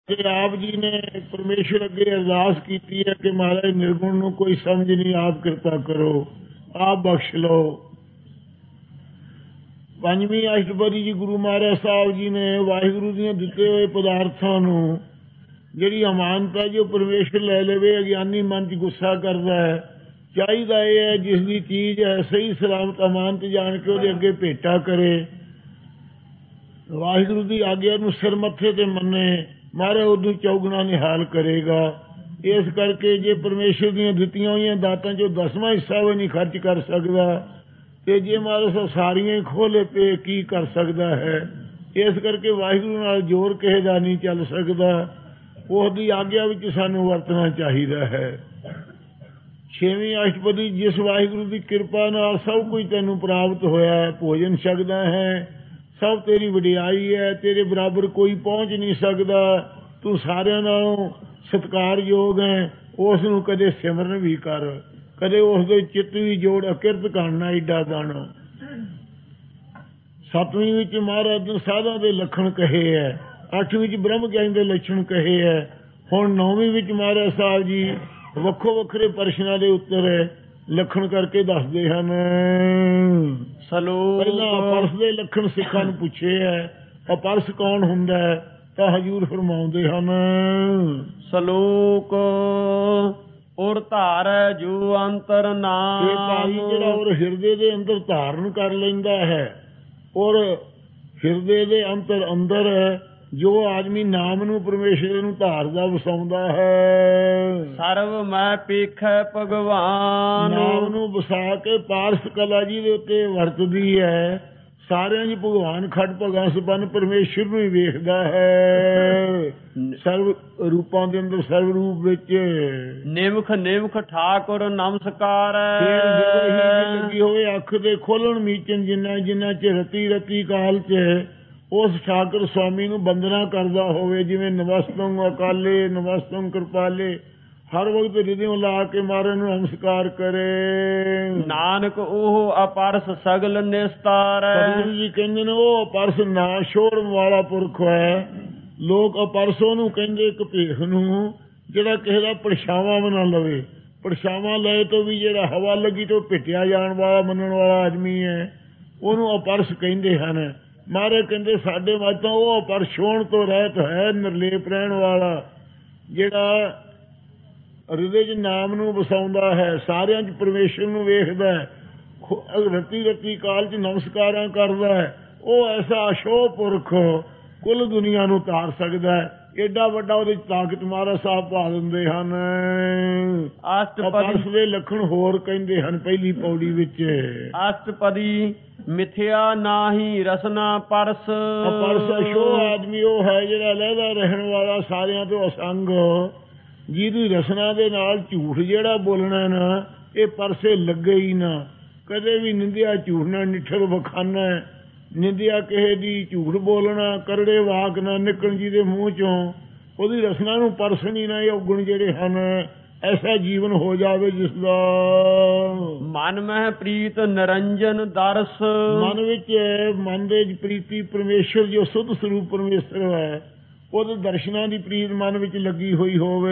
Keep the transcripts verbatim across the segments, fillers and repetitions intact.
ਤੇ ਆਪ ਜੀ ਨੇ ਪਰਮੇਸ਼ਰ ਅੱਗੇ ਅਰਦਾਸ ਕੀਤੀ ਹੈ ਕਿ ਮਹਾਰਾਜ ਨਿਰਗੁਣ ਨੂੰ ਕੋਈ ਸਮਝ ਨਹੀਂ, ਆਪ ਕਿਰਪਾ ਕਰੋ, ਆਪ ਬਖਸ਼ ਲਓ। ਪੰਜਵੀਂ ਅਸ਼ਟਪਦੀ ਜੀ ਗੁਰੂ ਮਹਾਰਾਜ ਸਾਹਿਬ ਜੀ ਨੇ ਵਾਹਿਗੁਰੂ ਦੀਆਂ ਦਿੱਤੇ ਹੋਏ ਪਦਾਰਥਾਂ ਨੂੰ ਜਿਹੜੀ ਅਮਾਨਤ ਹੈ ਜੋ ਪਰਮੇਸ਼ਰ ਲੈ ਲਵੇ। ਅਗਿਆਨੀ ਮਨ 'ਚ ਗੁੱਸਾ ਕਰਦਾ ਹੈ, ਚਾਹੀਦਾ ਇਹ ਹੈ ਜਿਸ ਦੀ ਚੀਜ਼ ਹੈ ਸਹੀ ਸਲਾਮਤ ਅਮਾਨਤ ਜਾਣ ਕੇ ਉਹਦੇ ਅੱਗੇ ਭੇਟਾ ਕਰੇ, ਵਾਹਿਗੁਰੂ ਦੀ ਆਗਿਆ ਨੂੰ ਸਿਰ ਮੱਥੇ ਤੇ ਮੰਨੇ, ਮਹਾਰਾਜ ਉਦੋਂ ਚੌਗੁਣਾ ਨਿਹਾਲ ਕਰੇਗਾ। ਇਸ ਕਰਕੇ ਜੇ ਪਰਮੇਸ਼ਰ ਦੀਆਂ ਦਿੱਤੀਆਂ ਹੋਈਆਂ ਦਾਤਾਂ 'ਚੋਂ ਦਸਵਾਂ ਹਿੱਸਾ ਵੀ ਨਹੀਂ ਖਰਚ ਕਰ ਸਕਦਾ ਤੇ ਜੇ ਮਹਾਰਾਜ ਸਾਰੀਆਂ ਹੀ ਖੋਲੇ ਪੇ ਕੀ ਕਰ ਸਕਦਾ ਹੈ। ਇਸ ਕਰਕੇ ਵਾਹਿਗੁਰੂ ਨਾਲ ਜ਼ੋਰ ਕਿਸੇ ਦਾ ਨਹੀਂ ਚੱਲ ਸਕਦਾ, ਉਹਦੀ ਆਗਿਆ ਵਿੱਚ ਸਾਨੂੰ ਵਰਤਣਾ ਚਾਹੀਦਾ ਹੈ। ਛੇਵੀਂ ਅਸ਼ਟਪਦੀ ਜਿਸ ਵਾਹਿਗੁਰੂ ਦੀ ਕਿਰਪਾ ਨਾਲ ਸਭ ਕੁਝ ਤੈਨੂੰ ਪ੍ਰਾਪਤ ਹੋਇਆ ਹੈ, ਭੋਜਨ ਛਕਦਾ ਹੈ, ਸਭ ਤੇਰੀ ਵਡਿਆਈ ਹੈ, ਤੇਰੇ ਬਰਾਬਰ ਕੋਈ ਪਹੁੰਚ ਨਹੀਂ ਸਕਦਾ, ਤੂੰ ਸਾਰਿਆਂ ਨਾਲੋਂ ਸਤਿਕਾਰਯੋਗ ਹੈ, ਉਸ ਨੂੰ ਕਦੇ ਸਿਮਰਨ ਵੀ ਕਰ, ਕਦੇ ਉਸ ਦੇ ਚਿੱਤ ਵੀ ਜੋੜ, ਅਕਿਰਤ ਕਰਨਾ ਏਡਾ ਦਾਣਾ। ਸੱਤਵੀਂ ਵਿੱਚ ਮਹਾਰਾਜ ਨੇ ਸਾਧਾਂ ਦੇ ਲੱਖਣ ਕਹੇ ਹੈ, ਅੱਠਵੀਂ ਵਿੱਚ ਬ੍ਰਹਮ ਗਿਆਨੀ ਦੇ ਲੱਛਣ ਕਹੇ ਹੈ। ਹੁਣ ਨੌਵੀਂ ਵਿੱਚ ਮਹਾਰਾਜ ਸਾਹਿਬ ਜੀ ਵੱਖੋ ਵੱਖਰੇ ਪ੍ਰਸ਼ਨਾਂ ਦੇ ਉੱਤਰ ਲੱਖਣ ਕਰਕੇ ਦੱਸਦੇ ਹਨ। ਸਲੋਕ ਪਹਿਲਾਂ ਅਪਰਸ ਦੇ ਲੱਖਣ ਸਿੱਖਾਂ ਨੂੰ ਪੁੱਛੇ ਹੈ, ਅਪਰਸ ਕੌਣ ਹੁੰਦਾ ਹੈ ਤਾਂ ਹਜ਼ੂਰ ਫਰਮਾਉਂਦੇ ਹਨ। ਸਲੋਕ ਔਰ ਧਾਰੈ ਜੋ ਅੰਤਰ ਨਾਮ, ਇਹ ਭਾਈ ਜਿਹੜਾ ਔਰ ਹਿਰਦੇ ਦੇ ਅੰਦਰ ਧਾਰਨ ਕਰ ਲੈਂਦਾ ਹੈ, ਔਰ ਹਿਰਦੇ ਦੇ ਅੰਤਰ ਅੰਦਰ ਜੋ ਆਦਮੀ ਨਾਮ ਨੂੰ ਪਰਮੇਸ਼ਰ ਨੂੰ ਧਾਰਦਾ ਵਸਾਉਂਦਾ ਹੈ। ਸਰਵ ਮੈਂ ਪੇਖੈ ਭਗਵਾਨ, ਨਾਮ ਨੂੰ ਵਸਾ ਕੇ ਪਾਰਸ ਕਲਾ ਜੀ ਦੇ ਉੱਤੇ ਵਰਤਦੀ ਹੈ। ਸਾਰਿਆਂ ਜੀ ਭਗਵਾਨ ਖੜ ਭਗਾ ਸੰਪੰਨ ਪਰਮੇਸ਼ਰ ਨੂੰ ਹੀ ਵੇਖਦਾ ਹੈ, ਸਰਵ ਰੂਪਾਂ ਦੇ ਅੰਦਰ ਸਰਵ ਰੂਪ ਵਿੱਚ। ਨਿਮਖ ਨਿਮਖ ਠਾਕੁਰ ਨਮਸਕਾਰ, ਲੱਗੀ ਹੋਵੇ ਅੱਖ ਦੇ ਖੋਲਣ ਮੀਚਣ ਜਿੰਨਾ ਜਿੰਨਾ ਚ ਰਤੀ ਰਤੀ ਕਾਲ ਚ ਉਸ ਠਾਕੁਰ ਸਵਾਮੀ ਨੂੰ ਬੰਦਨਾ ਕਰਦਾ ਹੋਵੇ, ਜਿਵੇਂ ਨਮਸਤੰ ਅਕਾਲੇ ਨਮਸਤੰ ਕਿਰਪਾਲੇ, ਹਰ ਵਕਤ ਹਿਰਦਿਓਂ ਲਾ ਕੇ ਮਾਰੇ ਨੂੰ ਨਮਸਕਾਰ ਕਰੇ। ਨਾਨਕ ਉਹ ਅਪਰਸ ਸਗਲ ਨਿਸਤਾਰ, ਜੀ ਕਹਿੰਦੇ ਨੇ ਉਹ ਅਪਰਸ ਨਾ ਛੋੜਨ ਵਾਲਾ ਪੁਰਖ ਹੈ। ਲੋਕ ਅਪਰਸੋਂ ਨੂੰ ਕਹਿੰਦੇ ਇੱਕ ਭੇਖ ਨੂੰ ਜਿਹੜਾ ਕਿਸੇ ਦਾ ਪਰਛਾਵਾਂ ਵੀ ਨਾ ਲਵੇ, ਪਰਛਾਵਾਂ ਲਏ ਤੋਂ ਵੀ ਜਿਹੜਾ ਹਵਾ ਲੱਗੀ ਤੋਂ ਭਿੱਟਿਆ ਜਾਣ ਵਾਲਾ ਮੰਨਣ ਵਾਲਾ ਆਦਮੀ ਹੈ, ਉਹਨੂੰ ਅਪਰਸ ਕਹਿੰਦੇ ਹਨ। ਮਹਾਰਾਜ ਕਹਿੰਦੇ ਸਾਡੇ ਮੱਤ ਤਾਂ ਉਹ ਅਪਰਸ ਛੋਹਣ ਤੋਂ ਰਹਿਤ ਹੈ, ਨਿਰਲੇਪ ਰਹਿਣ ਵਾਲਾ, ਜਿਹੜਾ ਹਿਰਦੇ 'ਚ ਨਾਮ ਨੂੰ ਵਸਾਉਂਦਾ ਹੈ, ਸਾਰਿਆਂ 'ਚ ਪਰਮੇਸ਼ਰ ਨੂੰ ਵੇਖਦਾ ਹੈ, ਰਤੀ ਰਤੀ ਕਾਲ 'ਚ ਨਮਸਕਾਰਾਂ ਕਰਦਾ ਹੈ, ਉਹ ਐਸਾ ਅਸ਼ੋਭ ਪੁਰਖ ਕੁੱਲ ਦੁਨੀਆ ਨੂੰ ਤਾਰ ਸਕਦਾ ਹੈ। ਏਡਾ ਵੱਡਾ ਉਹਦੇ ਤਾਕਤ ਮਹਾਰਾਜ ਸਾਹਿਬ ਪਾ ਦਿੰਦੇ ਹਨ। ਅਸ਼ਟਪਦੀ ਦੇ ਲੱਖਣ ਹੋਰ ਕਹਿੰਦੇ ਹਨ ਪਹਿਲੀ ਪੌੜੀ ਵਿੱਚ। ਅਸ਼ਟਪਦੀ ਮਿਥਿਆ ਨਾਹੀ ਰਸਨਾ ਪਰਸ, ਪਰਸ ਅਸ਼ੋ ਆਦਮੀ ਉਹ ਹੈ ਜਿਹੜਾ ਲਹਿਦਾ ਰਹਿਣ ਵਾਲਾ, ਸਾਰਿਆਂ ਤੋਂ ਅਸੰਗ, ਜਿਹਦੀ ਰਸਨਾ ਦੇ ਨਾਲ ਝੂਠ ਜਿਹੜਾ ਬੋਲਣਾ ਨਾ ਇਹ ਪਰਸੇ ਲੱਗੇ ਹੀ ਨਾ। ਕਦੇ ਵੀ ਨਿੰਦਿਆ ਝੂਠ ਨਾ, ਨਿੱਠਰ ਵਖਾਨਾ, ਨਿੰਦਿਆ ਕਿਸੇ ਦੀ, ਝੂਠ ਬੋਲਣਾ, ਕਰੜੇ ਵਾਕ ਨਾ ਨਿਕਲਣ ਜਿਹਦੇ ਮੂੰਹ ਚੋਂ, ਉਹਦੀ ਰਸਨਾ ਨੂੰ ਪਰਸਣੀ ਨਾ। ਇਹ ਔਗੁਣ ਜਿਹੜੇ ਹਨ ਐਸਾ ਜੀਵਨ ਹੋ ਜਾਵੇ ਜਿਸ ਦਾ ਮਨ ਮਹਿ ਪ੍ਰੀਤ ਨਿਰੰਜਨ ਦਰਸ, ਮਨ ਵਿੱਚ ਮਨ ਦੇ ਪ੍ਰੀਤੀ ਪਰਮੇਸ਼ਰ ਜੋ ਸੁੱਧ ਸਰੂਪ ਪਰਮੇਸ਼ਰ ਹੈ ਉਹਦੇ ਦਰਸ਼ਨਾਂ ਦੀ ਪ੍ਰੀਤ ਮਨ ਵਿੱਚ ਲੱਗੀ ਹੋਈ ਹੋਵੇ।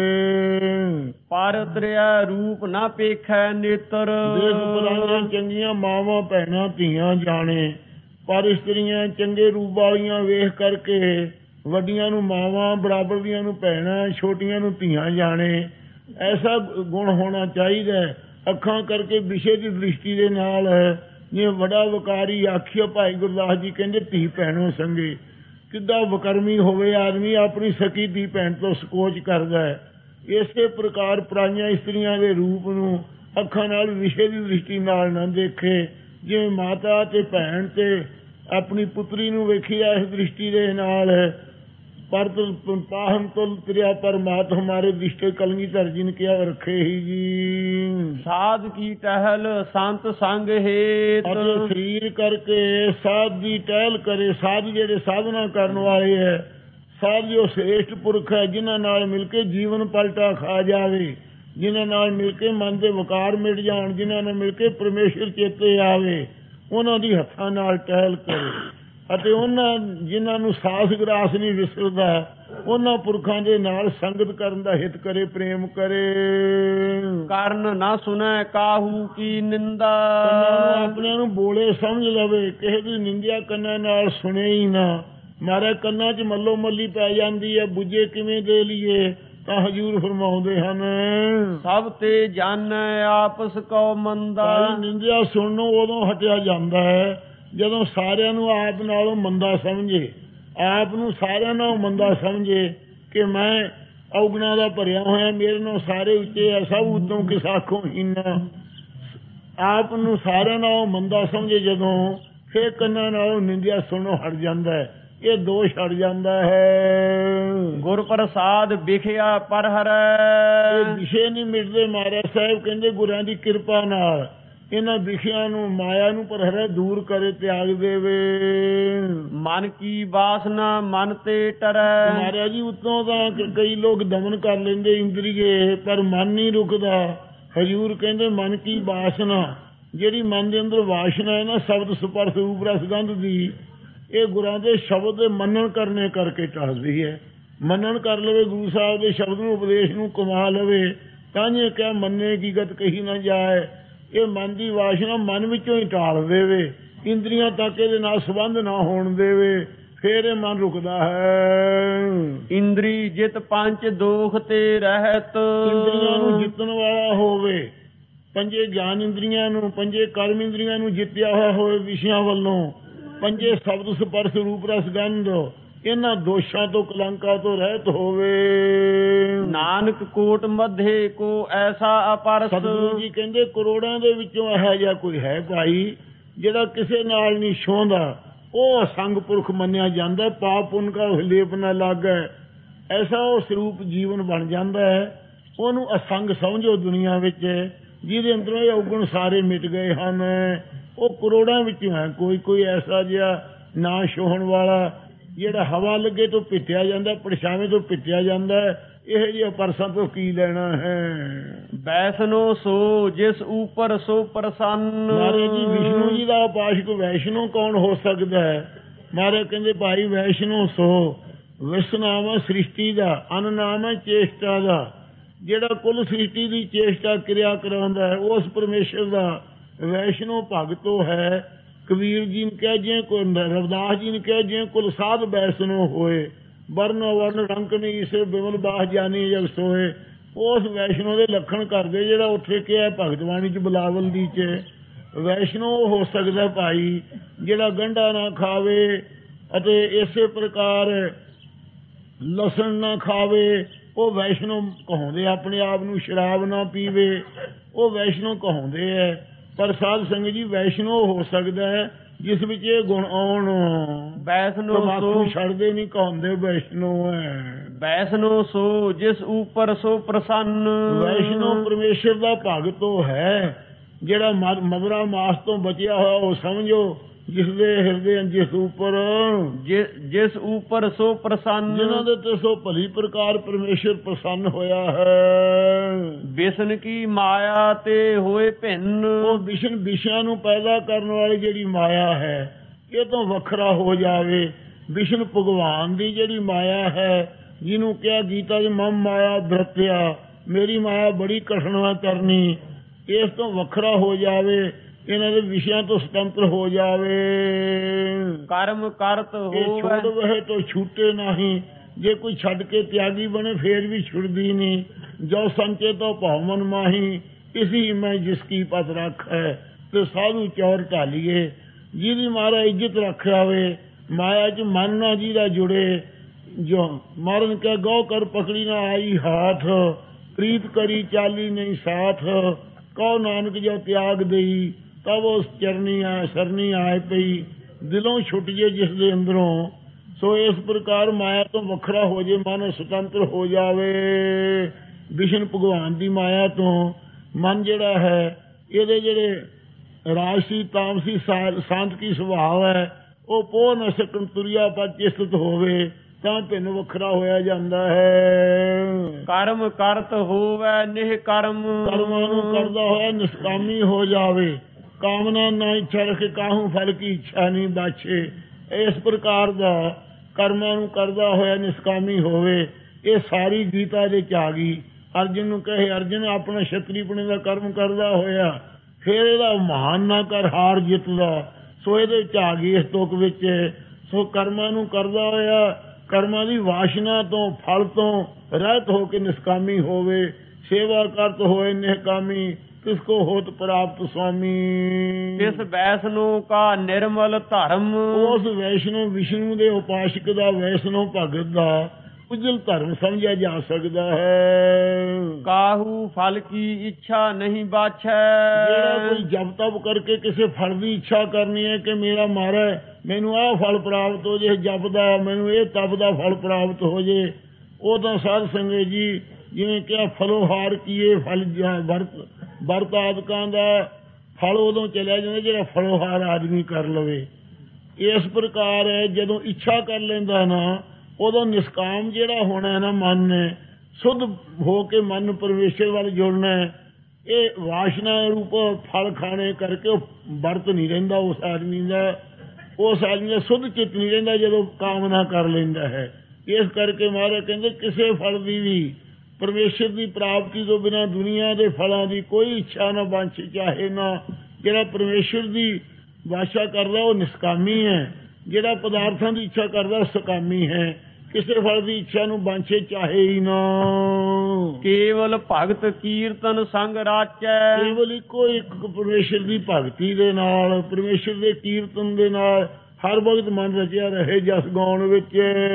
ਪਰ ਤ੍ਰਿਆ ਰੂਪ ਨਾ ਪੇਖੈ ਨੇਤਰ, ਚੰਗੀਆਂ ਮਾਵਾਂ ਭੈਣਾਂ ਧੀਆਂ ਜਾਣੇ, ਪਰ ਇਸਤਰੀਆਂ ਚੰਗੇ ਰੂਪ ਵਾਲੀਆਂ ਵੇਖ ਕਰਕੇ ਵੱਡੀਆਂ ਨੂੰ ਮਾਵਾਂ, ਬਰਾਬਰ ਦੀਆਂ ਨੂੰ ਭੈਣਾਂ, ਛੋਟੀਆਂ ਨੂੰ ਧੀਆਂ ਜਾਣੇ। ਐਸਾ ਗੁਣ ਹੋਣਾ ਚਾਹੀਦਾ। ਅੱਖਾਂ ਕਰਕੇ ਵਿਸ਼ੇ ਦੀ ਦ੍ਰਿਸ਼ਟੀ ਦੇ ਨਾਲ ਜਿਵੇਂ ਵੱਡਾ ਵਕਾਰੀ ਆਖਿਆ ਭਾਈ ਗੁਰਦਾਸ ਜੀ ਕਹਿੰਦੇ ਧੀ ਭੈਣੋਂ ਸੰਗੇ, ਕਿੱਦਾਂ ਵਕਰਮੀ ਹੋਵੇ ਆਦਮੀ, ਆਪਣੀ ਸਕੀ ਧੀ ਭੈਣ ਤੋਂ ਸਕੋਚ ਕਰਦਾ ਹੈ। ਇਸੇ ਪ੍ਰਕਾਰ ਪਰਾਈਆਂ ਇਸਤਰੀਆਂ ਦੇ ਰੂਪ ਨੂੰ ਅੱਖਾਂ ਨਾਲ ਵਿਸ਼ੇ ਦੀ ਦ੍ਰਿਸ਼ਟੀ ਨਾਲ ਨਾ ਦੇਖੇ। ਜਿਵੇਂ ਮਾਤਾ ਤੇ ਭੈਣ ਤੇ ਆਪਣੀ ਪੁੱਤਰੀ ਨੂੰ ਵੇਖੀਦਾ ਇਸ ਦ੍ਰਿਸ਼ਟੀ ਦੇ ਨਾਲ, ਪਰ ਪਾਹਨ ਤੁਲ ਤ੍ਰਿਆ ਪਰਮਾਤ ਹਮਾਰੇ ਦ੍ਰਿਸ਼ਟੇ ਕਲਗੀਧਰ ਜੀ ਨੇ ਕਿਹਾ ਰੱਖੇ ਹੀ ਜੀ। ਸਾਧ ਕੀ ਟਹਿਲ ਸੰਤ ਸੰਗ ਹੇਤ, ਸਰੀਰ ਕਰਕੇ ਸਾਧ ਦੀ ਟਹਿਲ ਕਰੇ। ਸਾਧ ਜਿਹੜੇ ਸਾਧਨਾ ਕਰਨ ਵਾਲੇ ਹੈ, ਸਾਧ ਜੋ ਸ੍ਰੇਸ਼ਟ ਪੁਰਖ ਹੈ, ਜਿਨ੍ਹਾਂ ਨਾਲ ਮਿਲ ਕੇ ਜੀਵਨ ਪਲਟਾ ਖਾ ਜਾਵੇ, ਜਿਨ੍ਹਾਂ ਨਾਲ ਮਿਲ ਕੇ ਮਨ ਦੇ ਵਿਕਾਰ ਮਿਟ ਜਾਣ, ਜਿਨ੍ਹਾਂ ਨਾਲ ਮਿਲ ਕੇ ਪਰਮੇਸ਼ਰ ਚੇਤੇ ਆਵੇ, ਉਹਨਾਂ ਦੀ ਹੱਥਾਂ ਨਾਲ ਟਹਿਲ ਕਰੇ। ਅਤੇ ਉਹਨਾਂ ਜਿਨ੍ਹਾਂ ਨੂੰ ਸਾਸ ਗਰਾਸ ਨਹੀਂ ਵਿਸਰਦਾ ਉਹਨਾਂ ਪੁਰਖਾਂ ਦੇ ਨਾਲ ਸੰਗਤ ਕਰਨ ਦਾ ਹਿਤ ਕਰੇ, ਪ੍ਰੇਮ ਕਰੇ। ਕਰਨ ਨਾ ਸੁਣੈ ਕਾਹੂ ਕੀ ਨਿੰਦਾ। ਕੰਨਾਂ ਨੂੰ ਆਪਣਿਆਂ ਨੂੰ ਬੋਲੇ ਸਮਝ ਲਵੇ, ਕਿਸੇ ਦੀ ਨਿੰਦਿਆ ਕੰਨਾਂ ਨਾਲ ਸੁਣੇ ਹੀ ਨਾ। ਮਾਰੇ ਕੰਨਾਂ 'ਚ ਮੱਲੋ ਮੱਲੀ ਪੈ ਜਾਂਦੀ ਹੈ, ਬੁੱਝੇ ਕਿਵੇਂ ਦੇ ਲਈਏ। ਤਾਂ ਹਜ਼ੂਰ ਫਰਮਾਉਂਦੇ ਹਨ, ਸਭ ਤੇ ਜਾਣੈ ਆਪਸ ਕਉ ਮੰਦਾ। ਨਿੰਦਿਆ ਸੁਣਨੋਂ ਉਦੋਂ ਹਟਿਆ ਜਾਂਦਾ ਹੈ ਜਦੋਂ ਸਾਰਿਆਂ ਨੂੰ ਆਪ ਨਾਲੋਂ ਮੰਦਾ ਸਮਝੇ, ਆਪ ਨੂੰ ਸਾਰਿਆਂ ਨਾਲੋਂ ਮੰਦਾ ਸਮਝੇ ਕਿ ਮੈਂ ਔਗਣਾਂ ਦਾ ਭਰਿਆ ਹੋਇਆ, ਮੇਰੇ ਨਾਲ ਸਾਰੇ ਉੱਚੇ ਆ, ਸਭ ਉਤੋਂ ਕਿਸ ਆਖੋਂ ਹੀਨਾ। ਆਪ ਨੂੰ ਸਾਰਿਆਂ ਨਾਲੋਂ ਮੰਦਾ ਸਮਝੇ ਜਦੋਂ, ਫਿਰ ਕੰਨਾਂ ਨਾਲੋਂ ਨਿੰਦਿਆ ਸੁਣਨੋਂ ਹਟ ਜਾਂਦਾ ਹੈ, ਇਹ ਦੋਸ਼ ਹਟ ਜਾਂਦਾ ਹੈ। ਗੁਰ ਪ੍ਰਸਾਦ ਵਿਖਿਆ ਪਰ ਹਰੈ। ਇਹ ਵਿਸ਼ੇ ਨਹੀਂ ਮਿਟਦੇ। ਮਹਾਰਾਜ ਸਾਹਿਬ ਕਹਿੰਦੇ ਗੁਰਾਂ ਦੀ ਕਿਰਪਾ ਨਾਲ ਇਹਨਾਂ ਵਿਖਿਆਂ ਨੂੰ, ਮਾਇਆ ਨੂੰ ਪਰ ਹਰੈ ਦੂਰ ਕਰੇ, ਤਿਆਗ ਦੇਵੇ। ਮਨ ਕੀ ਵਾਸਨਾ ਮਨ ਤੇ ਟਰੈ। ਮਹਾਰਾਜ ਜੀ ਉੱਤੋਂ ਤਾਂ ਕਈ ਲੋਕ ਦਮਨ ਕਰ ਲੈਂਦੇ ਇੰਦਰੀਏ, ਪਰ ਮਨ ਨਹੀਂ ਰੁਕਦਾ। ਹਜ਼ੂਰ ਕਹਿੰਦੇ ਮਨ ਕੀ ਵਾਸਨਾ, ਜਿਹੜੀ ਮਨ ਦੇ ਅੰਦਰ ਵਾਸਨਾ ਹੈ ਨਾ, ਸ਼ਬਦ ਸਪਰਸ਼ ਰੂਪ ਰਸ ਗੰਧ ਦੀ, ਇਹ ਗੁਰਾਂ ਦੇ ਸ਼ਬਦ ਦੇ ਮੰਨਣ ਕਰਨੇ ਕਰਕੇ ਟਲਦੀ ਹੈ। ਮੰਨਣ ਕਰ ਲਵੇ, ਗੁਰੂ ਸਾਹਿਬ ਦੇ ਸ਼ਬਦ ਨੂੰ, ਉਪਦੇਸ਼ ਨੂੰ ਕਮਾ ਲਵੇ, ਤਾਂ ਜੇ ਕਿਆ ਮੰਨੇ ਕੀ ਗਤ ਕਹੀ ਨਾ ਜਾਏ। ਇਹ ਮਨ ਦੀ ਵਾਸ਼ਨਾ ਮਨ ਵਿੱਚੋਂ ਹੀ ਟਾਲ ਦੇਵੇ, ਇੰਦਰੀਆਂ ਤੱਕ ਇਹਦੇ ਨਾਲ ਸੰਬੰਧ ਨਾ ਹੋਣ ਦੇਵੇ, ਫੇਰ ਇਹ ਮਨ ਰੁਕਦਾ ਹੈ। ਇੰਦਰੀ ਜਿਤ ਪੰਜ ਦੋਖ ਤੇ ਰਹਿਤ। ਇੰਦਰੀਆਂ ਨੂੰ ਜਿੱਤਣ ਵਾਲਾ ਹੋਵੇ, ਪੰਜੇ ਗਿਆਨ ਇੰਦਰੀਆਂ ਨੂੰ, ਪੰਜੇ ਕਰਮ ਇੰਦਰੀਆਂ ਨੂੰ ਜਿੱਤਿਆ ਹੋਇਆ ਹੋਵੇ ਵਿਸ਼ਿਆਂ ਵੱਲੋਂ, ਪੰਜੇ ਸ਼ਬਦ ਸਪਰਸ਼ ਰੂਪ ਰਸ ਗੰਧ, ਇਹਨਾਂ ਦੋਸ਼ਾਂ ਤੋਂ, ਕਲੰਕਾਂ ਤੋਂ ਰਹਿਤ ਹੋਵੇ। ਨਾਨਕ ਕੋਟ ਮਧੇ ਕੋ ਐਸਾ ਅਪਰਸ। ਸਤਿਗੁਰੂ ਜੀ ਕਹਿੰਦੇ ਕਰੋੜਾਂ ਦੇ ਵਿੱਚੋਂ ਇਹੋ ਜਿਹਾ ਕੋਈ ਹੈ ਭਾਈ ਜਿਹੜਾ ਕਿਸੇ ਨਾਲ ਨਹੀਂ ਛੋਹਦਾ, ਉਹ ਅਸੰਗ ਪੁਰਖ ਮੰਨਿਆ ਜਾਂਦਾ। ਪਾਪ ਪੁੰਨ ਕਾ ਲੇਪ ਨਾ ਲਾਗੈ, ਐਸਾ ਉਹ ਸਰੂਪ ਜੀਵਨ ਬਣ ਜਾਂਦਾ ਹੈ। ਉਹਨੂੰ ਅਸੰਗ ਸਮਝੋ ਦੁਨੀਆ ਵਿੱਚ, ਜਿਹਦੇ ਅੰਦਰੋਂ ਇਹ ਔਗਣ ਸਾਰੇ ਮਿਟ ਗਏ ਹਨ। ਉਹ ਕਰੋੜਾਂ ਵਿੱਚੋਂ ਹੈ ਕੋਈ ਕੋਈ ਐਸਾ ਜਿਹਾ ਨਾ ਛੋਹਣ ਵਾਲਾ, ਜਿਹੜਾ ਹਵਾ ਲੱਗੇ ਤੋਂ ਪਿੱਟਿਆ ਜਾਂਦਾ, ਪਰਛਾਵੇਂ ਤੋਂ ਪਿੱਟਿਆ ਜਾਂਦਾ। ਇਹ ਜਿਹੇ ਪਰਸਾਂ ਤੋਂ ਕੀ ਲੈਣਾ ਹੈ। ਵੈਸ਼ਨੋ ਸੋ ਜਿਸ ਉੱਪਰ ਸੋ ਪ੍ਰਸੰਨ। ਮਹਾਰਾਜ ਜੀ ਵਿਸ਼ਨੂੰ ਜੀ ਦਾ ਉਪਾਸ਼ਕ ਵੈਸ਼ਨੋ ਕੌਣ ਹੋ ਸਕਦਾ ਹੈ? ਮਹਾਰਾਜ ਕਹਿੰਦੇ ਭਾਈ ਵੈਸ਼ਨੋ ਸੋ, ਵਿਸ਼ ਨਾਮ ਹੈ ਸ੍ਰਿਸ਼ਟੀ ਦਾ, ਅਨ ਨਾਮ ਹੈ ਚੇਸ਼ਟਾ ਦਾ। ਜਿਹੜਾ ਕੁੱਲ ਸ੍ਰਿਸ਼ਟੀ ਦੀ ਚੇਸ਼ਟਾ ਕਿਰਿਆ ਕਰਾਉਂਦਾ ਹੈ, ਉਸ ਪਰਮੇਸ਼ਰ ਦਾ ਵੈਸ਼ਨੋ ਭਗਤੋ ਹੈ। ਕਬੀਰ ਜੀ ਨੇ ਕਿਹਾ ਜਿਵੇਂ ਕੋਈ, ਰਵਿਦਾਸ ਜੀ ਨੇ ਕਿਹਾ ਜਿਵੇਂ ਕੁਲ ਸਾਧ ਵੈਸ਼ਨੋ ਹੋਏ, ਵਰਨ ਵਰਨ ਰੰਕ ਨਹੀਂ ਇਸੇ ਬਿਮਲ ਬਾਸ ਜਾਨੀ ਜਗ ਸੋਏ। ਉਸ ਵੈਸ਼ਨੋ ਦੇ ਲੱਖਣ ਕਰਦੇ ਜਿਹੜਾ ਉੱਥੇ ਕਿਹਾ ਭਗਤਵਾਣੀ ਚ, ਬਲਾਵਲ ਦੀ ਚ। ਵੈਸ਼ਨੋ ਹੋ ਸਕਦਾ ਭਾਈ ਜਿਹੜਾ ਗੰਢਾ ਨਾ ਖਾਵੇ ਅਤੇ ਇਸੇ ਪ੍ਰਕਾਰ ਲਸਣ ਨਾ ਖਾਵੇ, ਉਹ ਵੈਸ਼ਨੋ ਕਹਾਉਂਦੇ। ਆਪਣੇ ਆਪ ਨੂੰ ਸ਼ਰਾਬ ਨਾ ਪੀਵੇ, ਉਹ ਵੈਸ਼ਨੋ ਕਹਾਉਂਦੇ ਹੈ। ਪਰ ਸਾਧ ਸੰਗਤ ਜੀ ਵੈਸ਼ਨੋ ਹੋ ਸਕਦਾ ਹੈ ਜਿਸ ਵਿੱਚ ਇਹ ਗੁਣ ਆਉਣ। ਵੈਸ਼ਨੋ ਤੰਬਾਕੂ ਛੱਡਦੇ ਨਹੀਂ, ਕਹਾਉਂਦੇ ਵੈਸ਼ਨੋ ਹੈ। ਵੈਸ਼ਨੋ ਸੋ ਜਿਸ ਉੱਪਰ ਸੋ ਪ੍ਰਸੰਨ। ਵੈਸ਼ਨੋ ਪਰਮੇਸ਼ਰ ਦਾ ਭਗਤੋ ਹੈ ਜਿਹੜਾ ਮਦਰਾ ਮਾਸ ਤੋਂ ਬਚਿਆ ਹੋਇਆ, ਉਹ ਸਮਝੋ ਜਿਸ ਦੇ ਹਿਰਦੇ ਜਿਸ ਉੱਪਰ ਜਿਸ ਉੱਪਰ ਸੋ ਪ੍ਰਸੰਨ। ਜਿਨ੍ਹਾਂ ਦੇ ਤੇ ਸੋ ਭਲੀ ਪ੍ਰਕਾਰ ਪਰਮੇਸ਼ਰ ਪ੍ਰਸੰਨ ਹੋਇਆ ਹੈ। ਵਿਸ਼ਨ ਕੀ ਮਾਇਆ ਤੇ ਹੋਏ ਭਿੰਨ। ਉਹ ਵਿਸ਼ਨ ਵਿਸ਼ਿਆਂ ਨੂੰ ਪੈਦਾ ਕਰਨ ਵਾਲੀ ਜਿਹੜੀ ਮਾਇਆ ਹੈ, ਇਹ ਤੋਂ ਵੱਖਰਾ ਹੋ ਜਾਵੇ। ਵਿਸ਼ਨ ਭਗਵਾਨ ਦੀ ਜਿਹੜੀ ਮਾਇਆ ਹੈ, ਜਿਹਨੂੰ ਕਿਹਾ ਗੀਤਾ ਚ ਮਮ ਮਾਇਆ ਧਰਤਿਆ, ਮੇਰੀ ਮਾਇਆ ਬੜੀ ਕਠਿਨ ਕਰਨੀ, ਇਸ ਤੋਂ ਵੱਖਰਾ ਹੋ ਜਾਵੇ, ਇਹਨਾਂ ਦੇ ਵਿਸ਼ਿਆਂ ਤੋਂ ਸੁਤੰਤਰ ਹੋ ਜਾਵੇ। ਕਰਮ ਕਰਤ ਹੋਵੇ ਛੋੜ ਵਹਿ ਤੋਂ ਛੂਟੇ ਨਹੀਂ। ਜੇ ਕੋਈ ਛੱਡ ਕੇ ਤਿਆਗੀ ਬਣੇ ਫੇਰ ਵੀ ਛੁੱਟਦੀ ਨਹੀਂ। ਜੋ ਸੰਚੇ ਤੋਂ ਭਾਵ ਮਨ ਮਾਹੀ, ਇਸੀ ਮੈਂ ਜਿਸ ਕੀ ਪਤ ਰੱਖ ਹੈ। ਤੇ ਸਾਧੂ ਚੌਰ ਢਾਲੀਏ, ਜਿਹਦੀ ਮਾਰਾ ਇੱਜ਼ਤ ਰੱਖਿਆ ਵੇ, ਮਾਇਆ ਚ ਮਨ ਨਾ ਜਿਹਦਾ ਜੁੜੇ। ਜੋ ਮਾਰਨ ਕੇ ਗौ ਕਰ ਪਕੜੀ ਨਾ ਆਈ ਹਾਥ, ਪ੍ਰੀਤ ਕਰੀ ਚਾਲੀ ਨਹੀਂ ਸਾਥ। ਕਹੋ ਨਾਨਕ ਜੋ ਤਿਆਗ ਦੇਈ, ਤਬ ਉਸ ਚਰਨੀ ਆ ਸਰਨੀ ਆਏ ਪਈ। ਦਿਲੋਂ ਛੁੱਟ ਜੇ ਜਿਸ ਦੇ ਅੰਦਰੋਂ, ਸੋ ਇਸ ਪ੍ਰਕਾਰ ਮਾਇਆ ਤੋਂ ਵੱਖਰਾ ਹੋ ਜੇ, ਮਨ ਸੁਤੰਤਰ ਹੋ ਜਾਵੇ। ਵਿਸ਼ਨ ਭਗਵਾਨ ਦੀ ਮਾਇਆ ਤੋਂ ਮਨ ਜਿਹੜਾ ਹੈ, ਇਹਦੇ ਜਿਹੜੇ ਰਾਜਸੀ ਤਾਮਸੀ ਸਾਂਤਕੀ ਸੁਭਾਅ ਹੈ, ਉਹ ਪੋਹ ਨਾ ਸਕਣ ਤੁਰਿਆ ਪਰ ਚਿਸਤ ਹੋਵੇ, ਤਾਂ ਭਿੰਨ ਵੱਖਰਾ ਹੋਇਆ ਜਾਂਦਾ ਹੈ। ਕਰਮ ਕਰਤ ਹੋਵੇ ਨਿਹ ਕਰਮ। ਕਰਮਾਂ ਨੂੰ ਕਰਦਾ ਹੋਇਆ ਨਿਸ਼ਕਾਮੀ ਹੋ ਜਾਵੇ। ਕਾਮਨਾ ਨਾ ਇੱਛਾ ਰੱਖੇ, ਕਾਹੂ ਫਲ ਕੀ ਇੱਛਾ ਨਹੀਂ ਬਾਛੇ। ਇਸ ਪ੍ਰਕਾਰ ਦਾ ਕਰਮਾਂ ਨੂੰ ਕਰਦਾ ਹੋਇਆ ਨਿਸ਼ਕਾਮੀ ਹੋਵੇ। ਇਹ ਸਾਰੀ ਗੀਤਾ ਦੇ ਚ ਆ ਗਈ। ਅਰਜਨ ਨੂੰ ਕਹੇ, ਅਰਜਨ ਆਪਣਾ ਛਤਰੀਪਣੇ ਦਾ ਕਰਮ ਕਰਦਾ ਹੋਇਆ ਫਿਰ ਇਹਦਾ ਮਹਾਨ ਨਾ ਕਰ ਹਾਰ ਜਿੱਤ ਦਾ। ਸੋ ਇਹਦੇ ਵਿੱਚ ਆ ਗਈ ਇਸ ਤੁਕ ਵਿੱਚ। ਸੋ ਕਰਮਾਂ ਨੂੰ ਕਰਦਾ ਹੋਇਆ ਕਰਮਾਂ ਦੀ ਵਾਸ਼ਨਾ ਤੋਂ ਫਲ ਤੋਂ ਰਹਿਤ ਹੋ ਕੇ ਨਿਸ਼ਕਾਮੀ ਹੋਵੇ। ਸੇਵਾ ਕਰਤ ਹੋਏ ਨਿਹਕਾਮੀ ਕਿਸ ਕੋ ਹੋਤ ਪ੍ਰਾਪਤ ਸੁਆਮੀ। ਇਸ ਵੈਸ਼ਨੋ ਕਾ ਨਿਰਮਲ ਧਰਮ। ਉਸ ਵੈਸ਼ਨੋ ਵਿਸ਼ਨੂੰ ਦੇ ਉਪਾਸ਼ਕ ਦਾ ਵੈਸ਼ਨੋ ਭਗਤ ਦਾ ਉਜਲ ਧਰਮ ਸਮਝਿਆ ਜਾ ਸਕਦਾ ਹੈ। ਕਾਹੂ ਫਲ ਕੀ ਇੱਛਾ ਨਹੀਂ ਬਾਛੈ। ਜਿਹੜਾ ਕੋਈ ਜਪ ਤਪ ਕਰਕੇ ਕਿਸੇ ਫਲ ਦੀ ਇੱਛਾ ਕਰਨੀ ਹੈ ਕਿ ਮੇਰਾ ਮਹਾਰਾਜ ਮੈਨੂੰ ਆਹ ਫਲ ਪ੍ਰਾਪਤ ਹੋ ਜੇ, ਜਪ ਦਾ ਮੈਨੂੰ ਇਹ ਤਪ ਦਾ ਫਲ ਪ੍ਰਾਪਤ ਹੋ ਜੇ, ਉਹ ਤਾਂ ਸਾਧ ਸੰਗਤ ਜੀ ਜਿਵੇਂ ਕਿ ਫਲੋਹਾਰ ਕੀਏ ਫਲ ਵਰਤ ਵਰਤ ਆਦਿਕਾਂ ਦਾ ਫਲ ਉਦੋਂ ਚਲਿਆ ਜਾਂਦਾ ਜਿਹੜਾ ਫਲੋਹਾਰ ਆਦਮੀ ਕਰ ਲਵੇ। ਇਸ ਪ੍ਰਕਾਰ ਹੈ ਜਦੋਂ ਇੱਛਾ ਕਰ ਲੈਂਦਾ ਨਾ ਉਦੋਂ ਨਿਸ਼ਕਾਮ ਜਿਹੜਾ ਹੋਣਾ ਨਾ ਮਨ ਨੇ ਸ਼ੁੱਧ ਹੋ ਕੇ ਮਨ ਪਰਮੇਸ਼ਰ ਵੱਲ ਜੁੜਨਾ। ਇਹ ਵਾਸ਼ਨਾ ਰੂਪ ਫਲ ਖਾਣੇ ਕਰਕੇ ਉਹ ਵਰਤ ਨਹੀਂ ਰਹਿੰਦਾ ਉਸ ਆਦਮੀ ਦਾ। ਉਸ ਆਦਮੀ ਦਾ ਸ਼ੁੱਧ ਚਿੱਤ ਨਹੀਂ ਰਹਿੰਦਾ ਜਦੋਂ ਕਾਮਨਾ ਕਰ ਲੈਂਦਾ ਹੈ। ਇਸ ਕਰਕੇ ਮਹਾਰਾਜ ਕਹਿੰਦੇ ਕਿਸੇ ਫਲ ਦੀ ਵੀ ਪਰਮੇਸ਼ਰ ਦੀ ਪ੍ਰਾਪਤੀ ਤੋਂ ਬਿਨਾਂ ਦੁਨੀਆ ਦੇ ਫਲਾਂ ਦੀ ਕੋਈ ਇੱਛਾ ਨਾ ਵਾਂਛੇ ਚਾਹੇ ਨਾ। ਜਿਹੜਾ ਪਰਮੇਸ਼ਰ ਦੀ ਵਾਸ਼ਾ ਕਰਦਾ ਉਹ ਨਿਸ਼ਕਾਮੀ ਹੈ। ਜਿਹੜਾ ਪਦਾਰਥਾਂ ਦੀ ਇੱਛਾ ਕਰਦਾ ਸਕਾਮੀ ਹੈ। ਕਿਸੇ ਫਲ ਦੀ ਇੱਛਾ ਨੂੰ ਵਾਂਛੇ ਚਾਹੇ ਹੀ ਨਾ। ਕੇਵਲ ਭਗਤ ਕੀਰਤਨ ਸੰਗ ਰਾਚੈ। ਕੇਵਲ ਇੱਕੋ ਇੱਕ ਪਰਮੇਸ਼ਰ ਦੀ ਭਗਤੀ ਦੇ ਨਾਲ ਪਰਮੇਸ਼ਰ ਦੇ ਕੀਰਤਨ ਦੇ ਨਾਲ ਹਰ ਵਕਤ ਮਨ ਰਚਿਆ ਰਹੇ ਜਸ ਗਾਉਣ ਵਿੱਚ।